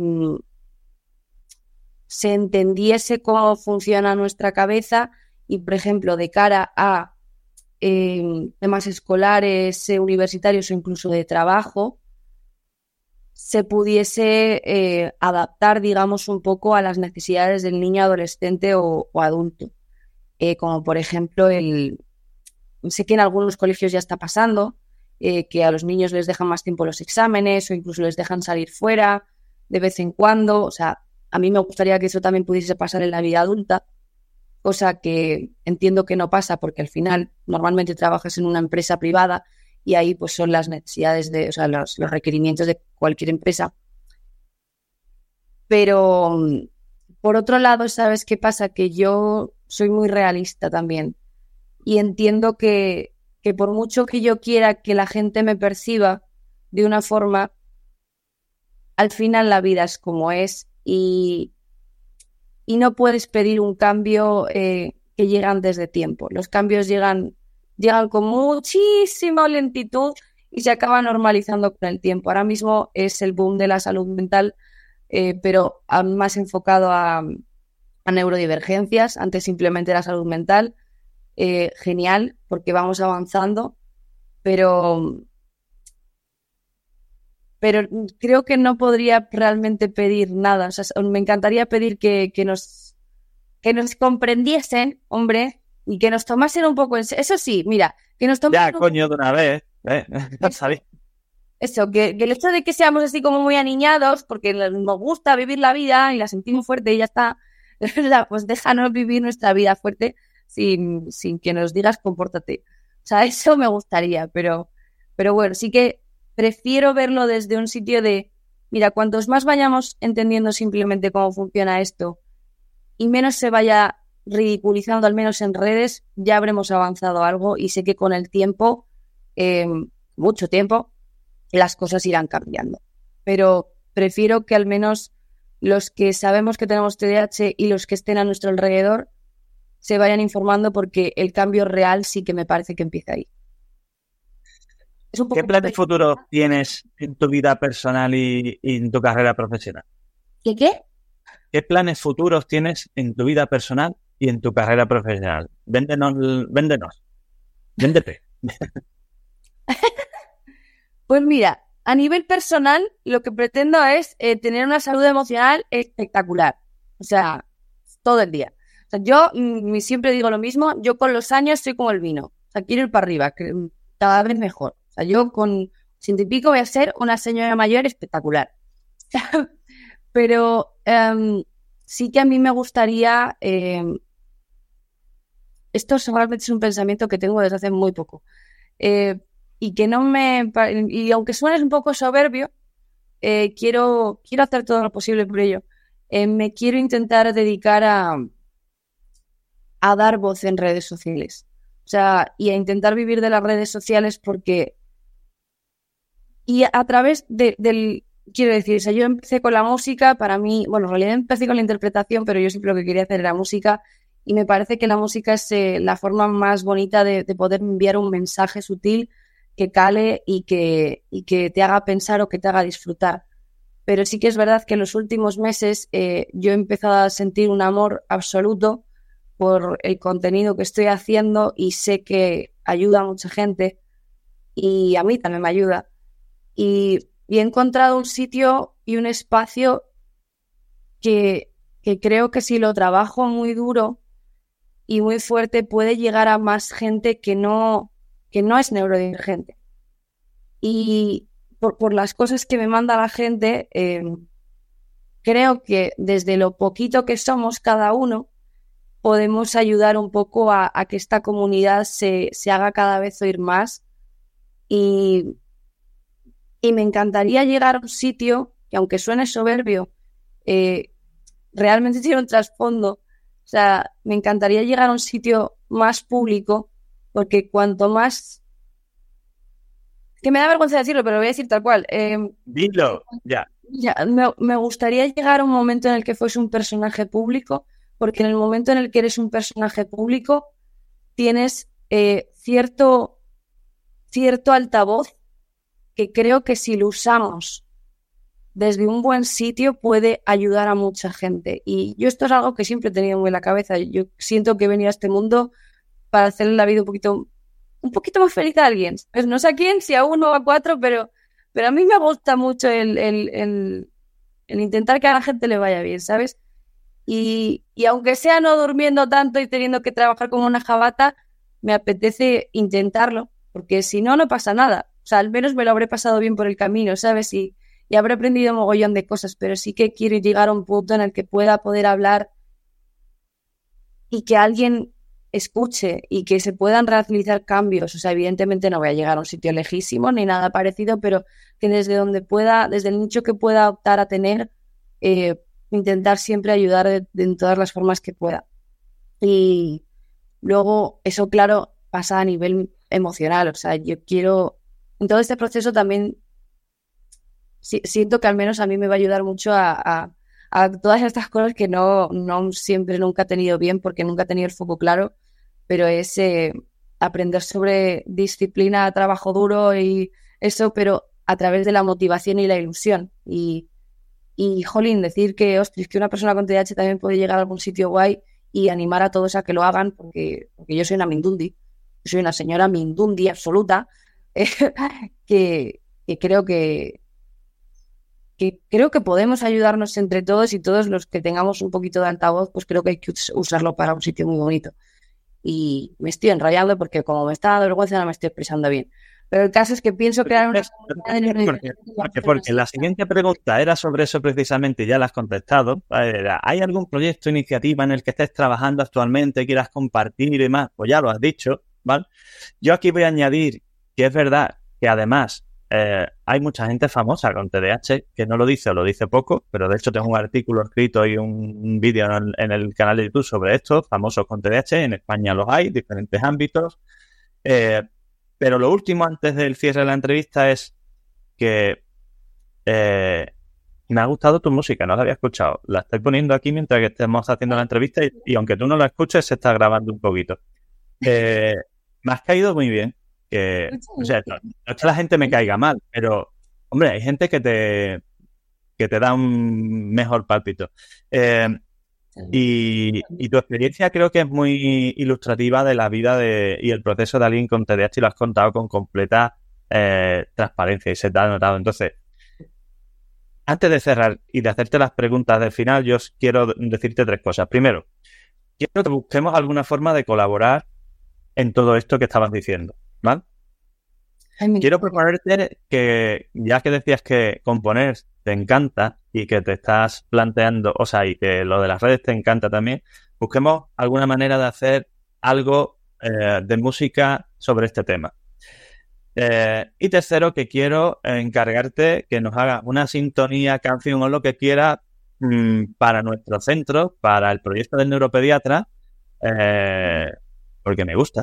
se entendiese cómo funciona nuestra cabeza y, por ejemplo, de cara a Eh, temas escolares, eh, universitarios o incluso de trabajo, se pudiese eh, adaptar, digamos, un poco a las necesidades del niño, adolescente o, o adulto. Eh, como por ejemplo, el sé que en algunos colegios ya está pasando, eh, que a los niños les dejan más tiempo los exámenes o incluso les dejan salir fuera de vez en cuando. O sea, a mí me gustaría que eso también pudiese pasar en la vida adulta, cosa que entiendo que no pasa, porque al final normalmente trabajas en una empresa privada y ahí pues son las necesidades de, o sea, los, los requerimientos de cualquier empresa. Pero por otro lado, ¿sabes qué pasa? Que yo soy muy realista también y entiendo que, que por mucho que yo quiera que la gente me perciba de una forma, al final la vida es como es, y Y no puedes pedir un cambio eh, que llegue antes de tiempo. Los cambios llegan, llegan con muchísima lentitud y se acaba normalizando con el tiempo. Ahora mismo es el boom de la salud mental, eh, pero más enfocado a, a neurodivergencias. Antes simplemente era salud mental. Eh, genial, porque vamos avanzando, pero... pero creo que no podría realmente pedir nada. O sea, me encantaría pedir que, que nos que nos comprendiesen, hombre, y que nos tomasen un poco en serio. Eso sí, mira, que nos tomasen... Ya, coño, de una vez. ¿Eh? ¿Sabes? Eso, que, que el hecho de que seamos así como muy aniñados, porque nos gusta vivir la vida y la sentimos fuerte y ya está, O sea, pues déjanos vivir nuestra vida fuerte sin, sin que nos digas compórtate. O sea, eso me gustaría, pero, pero bueno, sí que prefiero verlo desde un sitio de, mira, cuantos más vayamos entendiendo simplemente cómo funciona esto y menos se vaya ridiculizando, al menos en redes, ya habremos avanzado algo y sé que con el tiempo, eh, mucho tiempo, las cosas irán cambiando. Pero prefiero que al menos los que sabemos que tenemos T D A H y los que estén a nuestro alrededor se vayan informando, porque el cambio real sí que me parece que empieza ahí. Es un poco ¿Qué planes futuros tienes en tu vida personal y, y en tu carrera profesional? ¿Qué qué? ¿Qué planes futuros tienes en tu vida personal y en tu carrera profesional? Véndenos, véndenos, véndete. Pues mira, a nivel personal, lo que pretendo es eh, tener una salud emocional espectacular. O sea, todo el día. O sea, yo mm, siempre digo lo mismo, yo con los años soy como el vino. O sea, quiero ir para arriba, que, cada vez mejor. O sea, yo con ciento y pico voy a ser una señora mayor espectacular. Pero um, sí que a mí me gustaría... Eh, esto realmente es un pensamiento que tengo desde hace muy poco. Eh, y que no me... Y aunque suene un poco soberbio, eh, quiero, quiero hacer todo lo posible por ello. Eh, me quiero intentar dedicar a, a dar voz en redes sociales. O sea, y a intentar vivir de las redes sociales, porque... Y a, a través de, del... Quiero decir, o sea, yo empecé con la música, para mí... Bueno, en realidad empecé con la interpretación, pero yo siempre lo que quería hacer era música. Y me parece que la música es eh, la forma más bonita de, de poder enviar un mensaje sutil que cale y que, y que te haga pensar o que te haga disfrutar. Pero sí que es verdad que en los últimos meses eh, yo he empezado a sentir un amor absoluto por el contenido que estoy haciendo, y sé que ayuda a mucha gente y a mí también me ayuda. Y, y he encontrado un sitio y un espacio que, que creo que si lo trabajo muy duro y muy fuerte puede llegar a más gente que no... que no es neurodivergente. Y por, por las cosas que me manda la gente, eh, creo que desde lo poquito que somos cada uno, podemos ayudar un poco a, a que esta comunidad se, se haga cada vez oír más. Y, y me encantaría llegar a un sitio que, aunque suene soberbio, eh, realmente tiene un trasfondo. O sea, me encantaría llegar a un sitio más público, porque cuanto más... Que me da vergüenza decirlo, pero lo voy a decir tal cual. Eh, Dilo, ya. ya me, me gustaría llegar a un momento en el que fuese un personaje público, porque en el momento en el que eres un personaje público tienes eh, cierto, cierto altavoz que creo que si lo usamos desde un buen sitio puede ayudar a mucha gente. Y yo esto es algo que siempre he tenido muy en la cabeza. Yo siento que he venido a este mundo para hacerle la vida un poquito... un poquito más feliz a alguien. Pues no sé a quién, si a uno o a cuatro, pero, pero a mí me gusta mucho el, el, el, el intentar que a la gente le vaya bien, ¿sabes? Y, y aunque sea no durmiendo tanto y teniendo que trabajar como una jabata, me apetece intentarlo, porque si no, no pasa nada. O sea, al menos me lo habré pasado bien por el camino, ¿sabes? Y, y habré aprendido un mogollón de cosas, pero sí que quiero llegar a un punto en el que pueda poder hablar y que alguien escuche y que se puedan realizar cambios. O sea, evidentemente no voy a llegar a un sitio lejísimo ni nada parecido, pero que desde donde pueda, desde el nicho que pueda optar a tener, eh, intentar siempre ayudar de, de, en todas las formas que pueda. Y luego eso, claro, pasa a nivel emocional. O sea, yo quiero, en todo este proceso también si, siento que al menos a mí me va a ayudar mucho a, a, a todas estas cosas que no, no siempre nunca he tenido bien, porque nunca he tenido el foco claro, pero es eh, aprender sobre disciplina, trabajo duro y eso, pero a través de la motivación y la ilusión. Y, y jolín, decir que, ostras, que una persona con T D A H también puede llegar a algún sitio guay y animar a todos a que lo hagan, porque, porque yo soy una mindundi, yo soy una señora mindundi absoluta, eh, que, que creo que que creo que podemos ayudarnos entre todos, y todos los que tengamos un poquito de altavoz, pues creo que hay que usarlo para un sitio muy bonito. Y me estoy enrollando porque como me está dando vergüenza no me estoy expresando bien. Pero el caso es que pienso crear una comunidad de Porque, porque, porque la siguiente pregunta era sobre eso precisamente y ya la has contestado. Era, ¿hay algún proyecto, iniciativa en el que estés trabajando actualmente, quieras compartir y demás? Pues ya lo has dicho, ¿vale? Yo aquí voy a añadir que es verdad que además eh, hay mucha gente famosa con T D A H que no lo dice o lo dice poco, pero de hecho tengo un artículo escrito y un, un vídeo en, en el canal de YouTube sobre esto, famosos con T D A H. En España los hay, diferentes ámbitos. Eh, Pero lo último, antes del cierre de la entrevista, es que eh, me ha gustado tu música, no la había escuchado. La estoy poniendo aquí mientras que estemos haciendo la entrevista y, y aunque tú no la escuches, se está grabando un poquito. Eh, me has caído muy bien. Que, o sea, no, no es que la gente me caiga mal, pero, hombre, hay gente que te, que te da un mejor pálpito. Eh, Y, y tu experiencia creo que es muy ilustrativa de la vida de, y el proceso de alguien con T D A H y lo has contado con completa eh, transparencia y se te ha notado. Entonces, antes de cerrar y de hacerte las preguntas del final, yo quiero decirte tres cosas. Primero, quiero que busquemos alguna forma de colaborar en todo esto que estabas diciendo, ¿vale? Quiero proponerte que, ya que decías que componer te encanta y que te estás planteando, o sea, y que lo de las redes te encanta también, busquemos alguna manera de hacer algo eh, de música sobre este tema. Eh, y tercero, que quiero encargarte que nos hagas una sintonía, canción o lo que quieras mmm, para nuestro centro, para el proyecto del neuropediatra, eh, porque me gusta.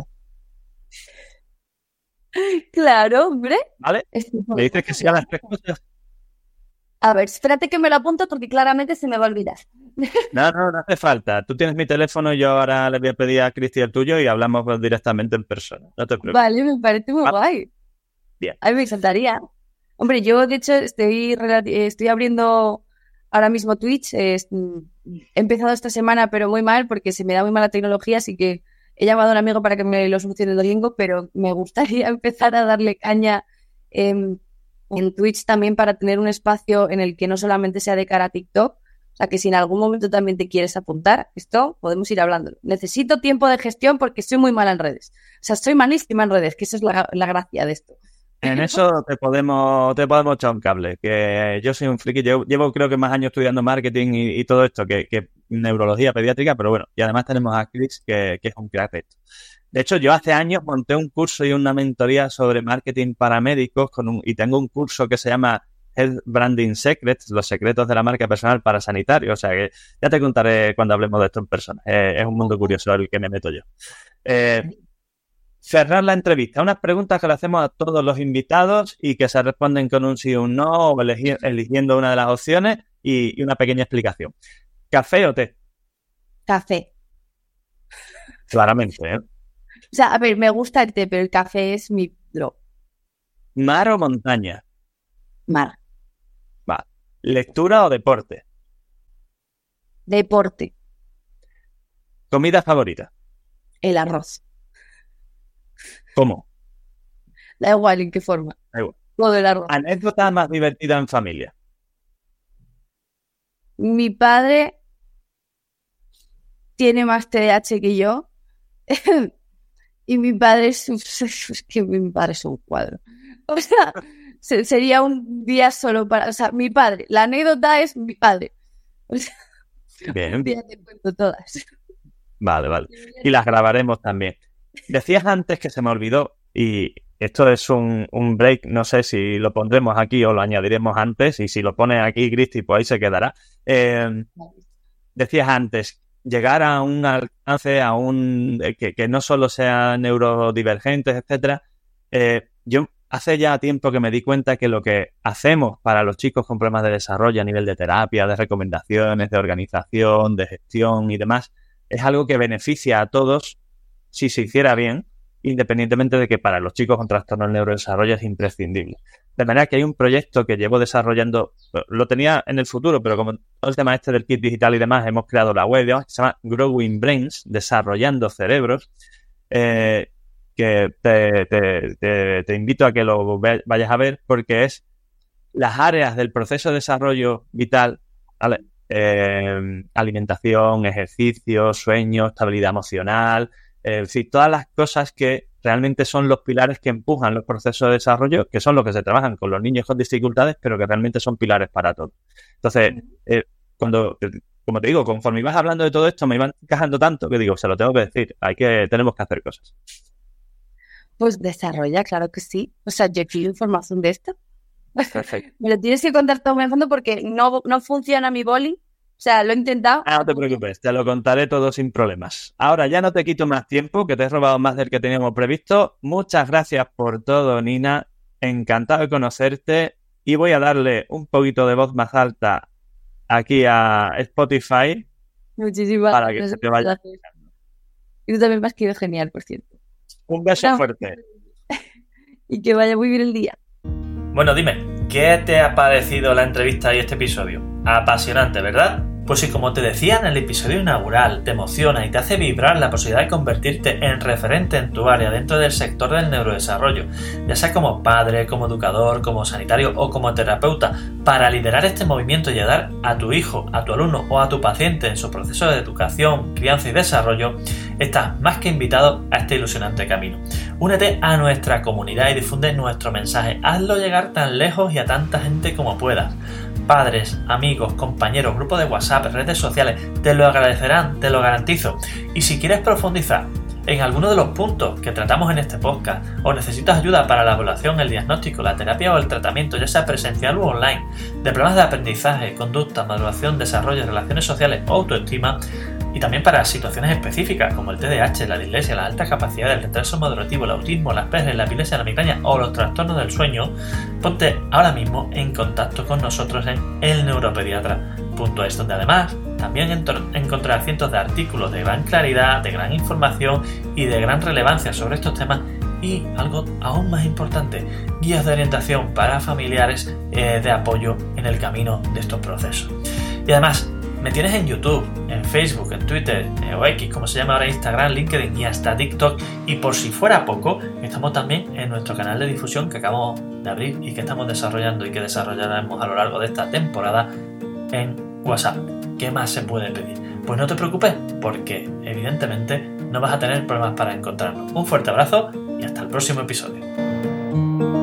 Claro, hombre. ¿Vale? Me dices que sí a las tres cosas. A ver, espérate que me lo apunto porque claramente se me va a olvidar. No, no, no hace falta. Tú tienes mi teléfono y yo ahora le voy a pedir a Cristi el tuyo y hablamos directamente en persona. No te preocupes. Vale, me parece muy ¿Vale? guay. Bien. A mí me encantaría. Hombre, yo de hecho estoy, estoy abriendo ahora mismo Twitch. Eh, he empezado esta semana, pero muy mal porque se me da muy mala tecnología, así que he llamado a un amigo para que me lo solucione el domingo, pero me gustaría empezar a darle caña eh, en Twitch también para tener un espacio en el que no solamente sea de cara a TikTok, o sea que si en algún momento también te quieres apuntar, esto podemos ir hablándolo. Necesito tiempo de gestión porque soy muy mala en redes. O sea, soy malísima en redes, que esa es la, la gracia de esto. En eso te podemos te podemos echar un cable, que yo soy un friki, llevo, llevo creo que más años estudiando marketing y, y todo esto que, que neurología pediátrica, pero bueno, y además tenemos a Chris, que, que es un crack de esto. De hecho, yo hace años monté un curso y una mentoría sobre marketing para médicos con un, y tengo un curso que se llama Health Branding Secrets, los secretos de la marca personal para sanitarios, o sea que ya te contaré cuando hablemos de esto en persona. Eh, es un mundo curioso el que me meto yo. Eh, cerrar la entrevista. Unas preguntas que le hacemos a todos los invitados y que se responden con un sí o un no o elegir, eligiendo una de las opciones y, y una pequeña explicación. ¿Café o té? Café. Claramente, ¿eh? O sea, a ver, me gusta el té, pero el café es mi drog. ¿Mar o montaña? Mar. Va. ¿Lectura o deporte? Deporte. ¿Comida favorita? El arroz. ¿Cómo? Da igual en qué forma. Da igual. Todo el arroz. ¿Anécdota más divertida en familia? Mi padre tiene más T D A H que yo. Y mi padre es, es que mi padre es un cuadro. O sea, se, sería un día solo para... O sea, mi padre. La anécdota es mi padre. O sea, bien. Un día te cuento todas. Vale, vale. Y las grabaremos también. Decías antes que se me olvidó, y esto es un, un break, no sé si lo pondremos aquí o lo añadiremos antes, y si lo pones aquí, Cristi, pues ahí se quedará. Eh, decías antes, llegar a un alcance, a un que, que no solo sean neurodivergentes, etcétera. Eh, yo hace ya tiempo que me di cuenta que lo que hacemos para los chicos con problemas de desarrollo a nivel de terapia, de recomendaciones, de organización, de gestión y demás, es algo que beneficia a todos si se hiciera bien, independientemente de que para los chicos con trastorno del neurodesarrollo es imprescindible. De manera que hay un proyecto que llevo desarrollando, lo tenía en el futuro, pero como todo el tema este del kit digital y demás, hemos creado la web, digamos, que se llama Growing Brains, Desarrollando Cerebros, eh, que te, te, te, te invito a que lo vayas a ver porque es las áreas del proceso de desarrollo vital, ¿vale? Eh, alimentación, ejercicio, sueño, estabilidad emocional, es decir, todas las cosas que realmente son los pilares que empujan los procesos de desarrollo, que son los que se trabajan con los niños con dificultades, pero que realmente son pilares para todo. Entonces, eh, cuando, como te digo, conforme ibas hablando de todo esto, me iban encajando tanto que digo, se lo tengo que decir, hay que, tenemos que hacer cosas. Pues desarrolla, claro que sí. O sea, yo quiero información de esto. Perfecto. Me lo tienes que contar todo muy a fondo porque no, no funciona mi boli. O sea, lo he intentado. Ah, no te preocupes, te lo contaré todo sin problemas. Ahora ya no te quito más tiempo, que te he robado más del que teníamos previsto. Muchas gracias por todo, Nina. Encantado de conocerte. Y voy a darle un poquito de voz más alta aquí a Spotify. Muchísimas para que se te vaya. gracias. Y tú también me has quedado genial, por cierto. Un beso No. fuerte. Y que vaya muy bien el día. Bueno, dime, ¿qué te ha parecido la entrevista y este episodio? Apasionante, ¿verdad? Pues si, como te decía en el episodio inaugural, te emociona y te hace vibrar la posibilidad de convertirte en referente en tu área dentro del sector del neurodesarrollo, ya sea como padre, como educador, como sanitario o como terapeuta, para liderar este movimiento y ayudar a tu hijo, a tu alumno o a tu paciente en su proceso de educación, crianza y desarrollo, estás más que invitado a este ilusionante camino. Únete a nuestra comunidad y difunde nuestro mensaje. Hazlo llegar tan lejos y a tanta gente como puedas. Padres, amigos, compañeros, grupos de WhatsApp, redes sociales, te lo agradecerán, te lo garantizo. Y si quieres profundizar en alguno de los puntos que tratamos en este podcast o necesitas ayuda para la evaluación, el diagnóstico, la terapia o el tratamiento, ya sea presencial o online, de problemas de aprendizaje, conducta, maduración, desarrollo, relaciones sociales o autoestima, y también para situaciones específicas como el T D A H, la dislexia, la alta capacidad, el retraso madurativo, el autismo, las P E R, la epilepsia, la migraña o los trastornos del sueño, ponte ahora mismo en contacto con nosotros en el neuropediatra punto es, donde además también encontrarás cientos de artículos de gran claridad, de gran información y de gran relevancia sobre estos temas y, algo aún más importante, guías de orientación para familiares eh, de apoyo en el camino de estos procesos. Y además, me tienes en YouTube, en Facebook, en Twitter, eh, o X, como se llama ahora, Instagram, LinkedIn y hasta TikTok. Y por si fuera poco, estamos también en nuestro canal de difusión que acabamos de abrir y que estamos desarrollando y que desarrollaremos a lo largo de esta temporada en WhatsApp. ¿Qué más se puede pedir? Pues no te preocupes, porque evidentemente no vas a tener problemas para encontrarnos. Un fuerte abrazo y hasta el próximo episodio.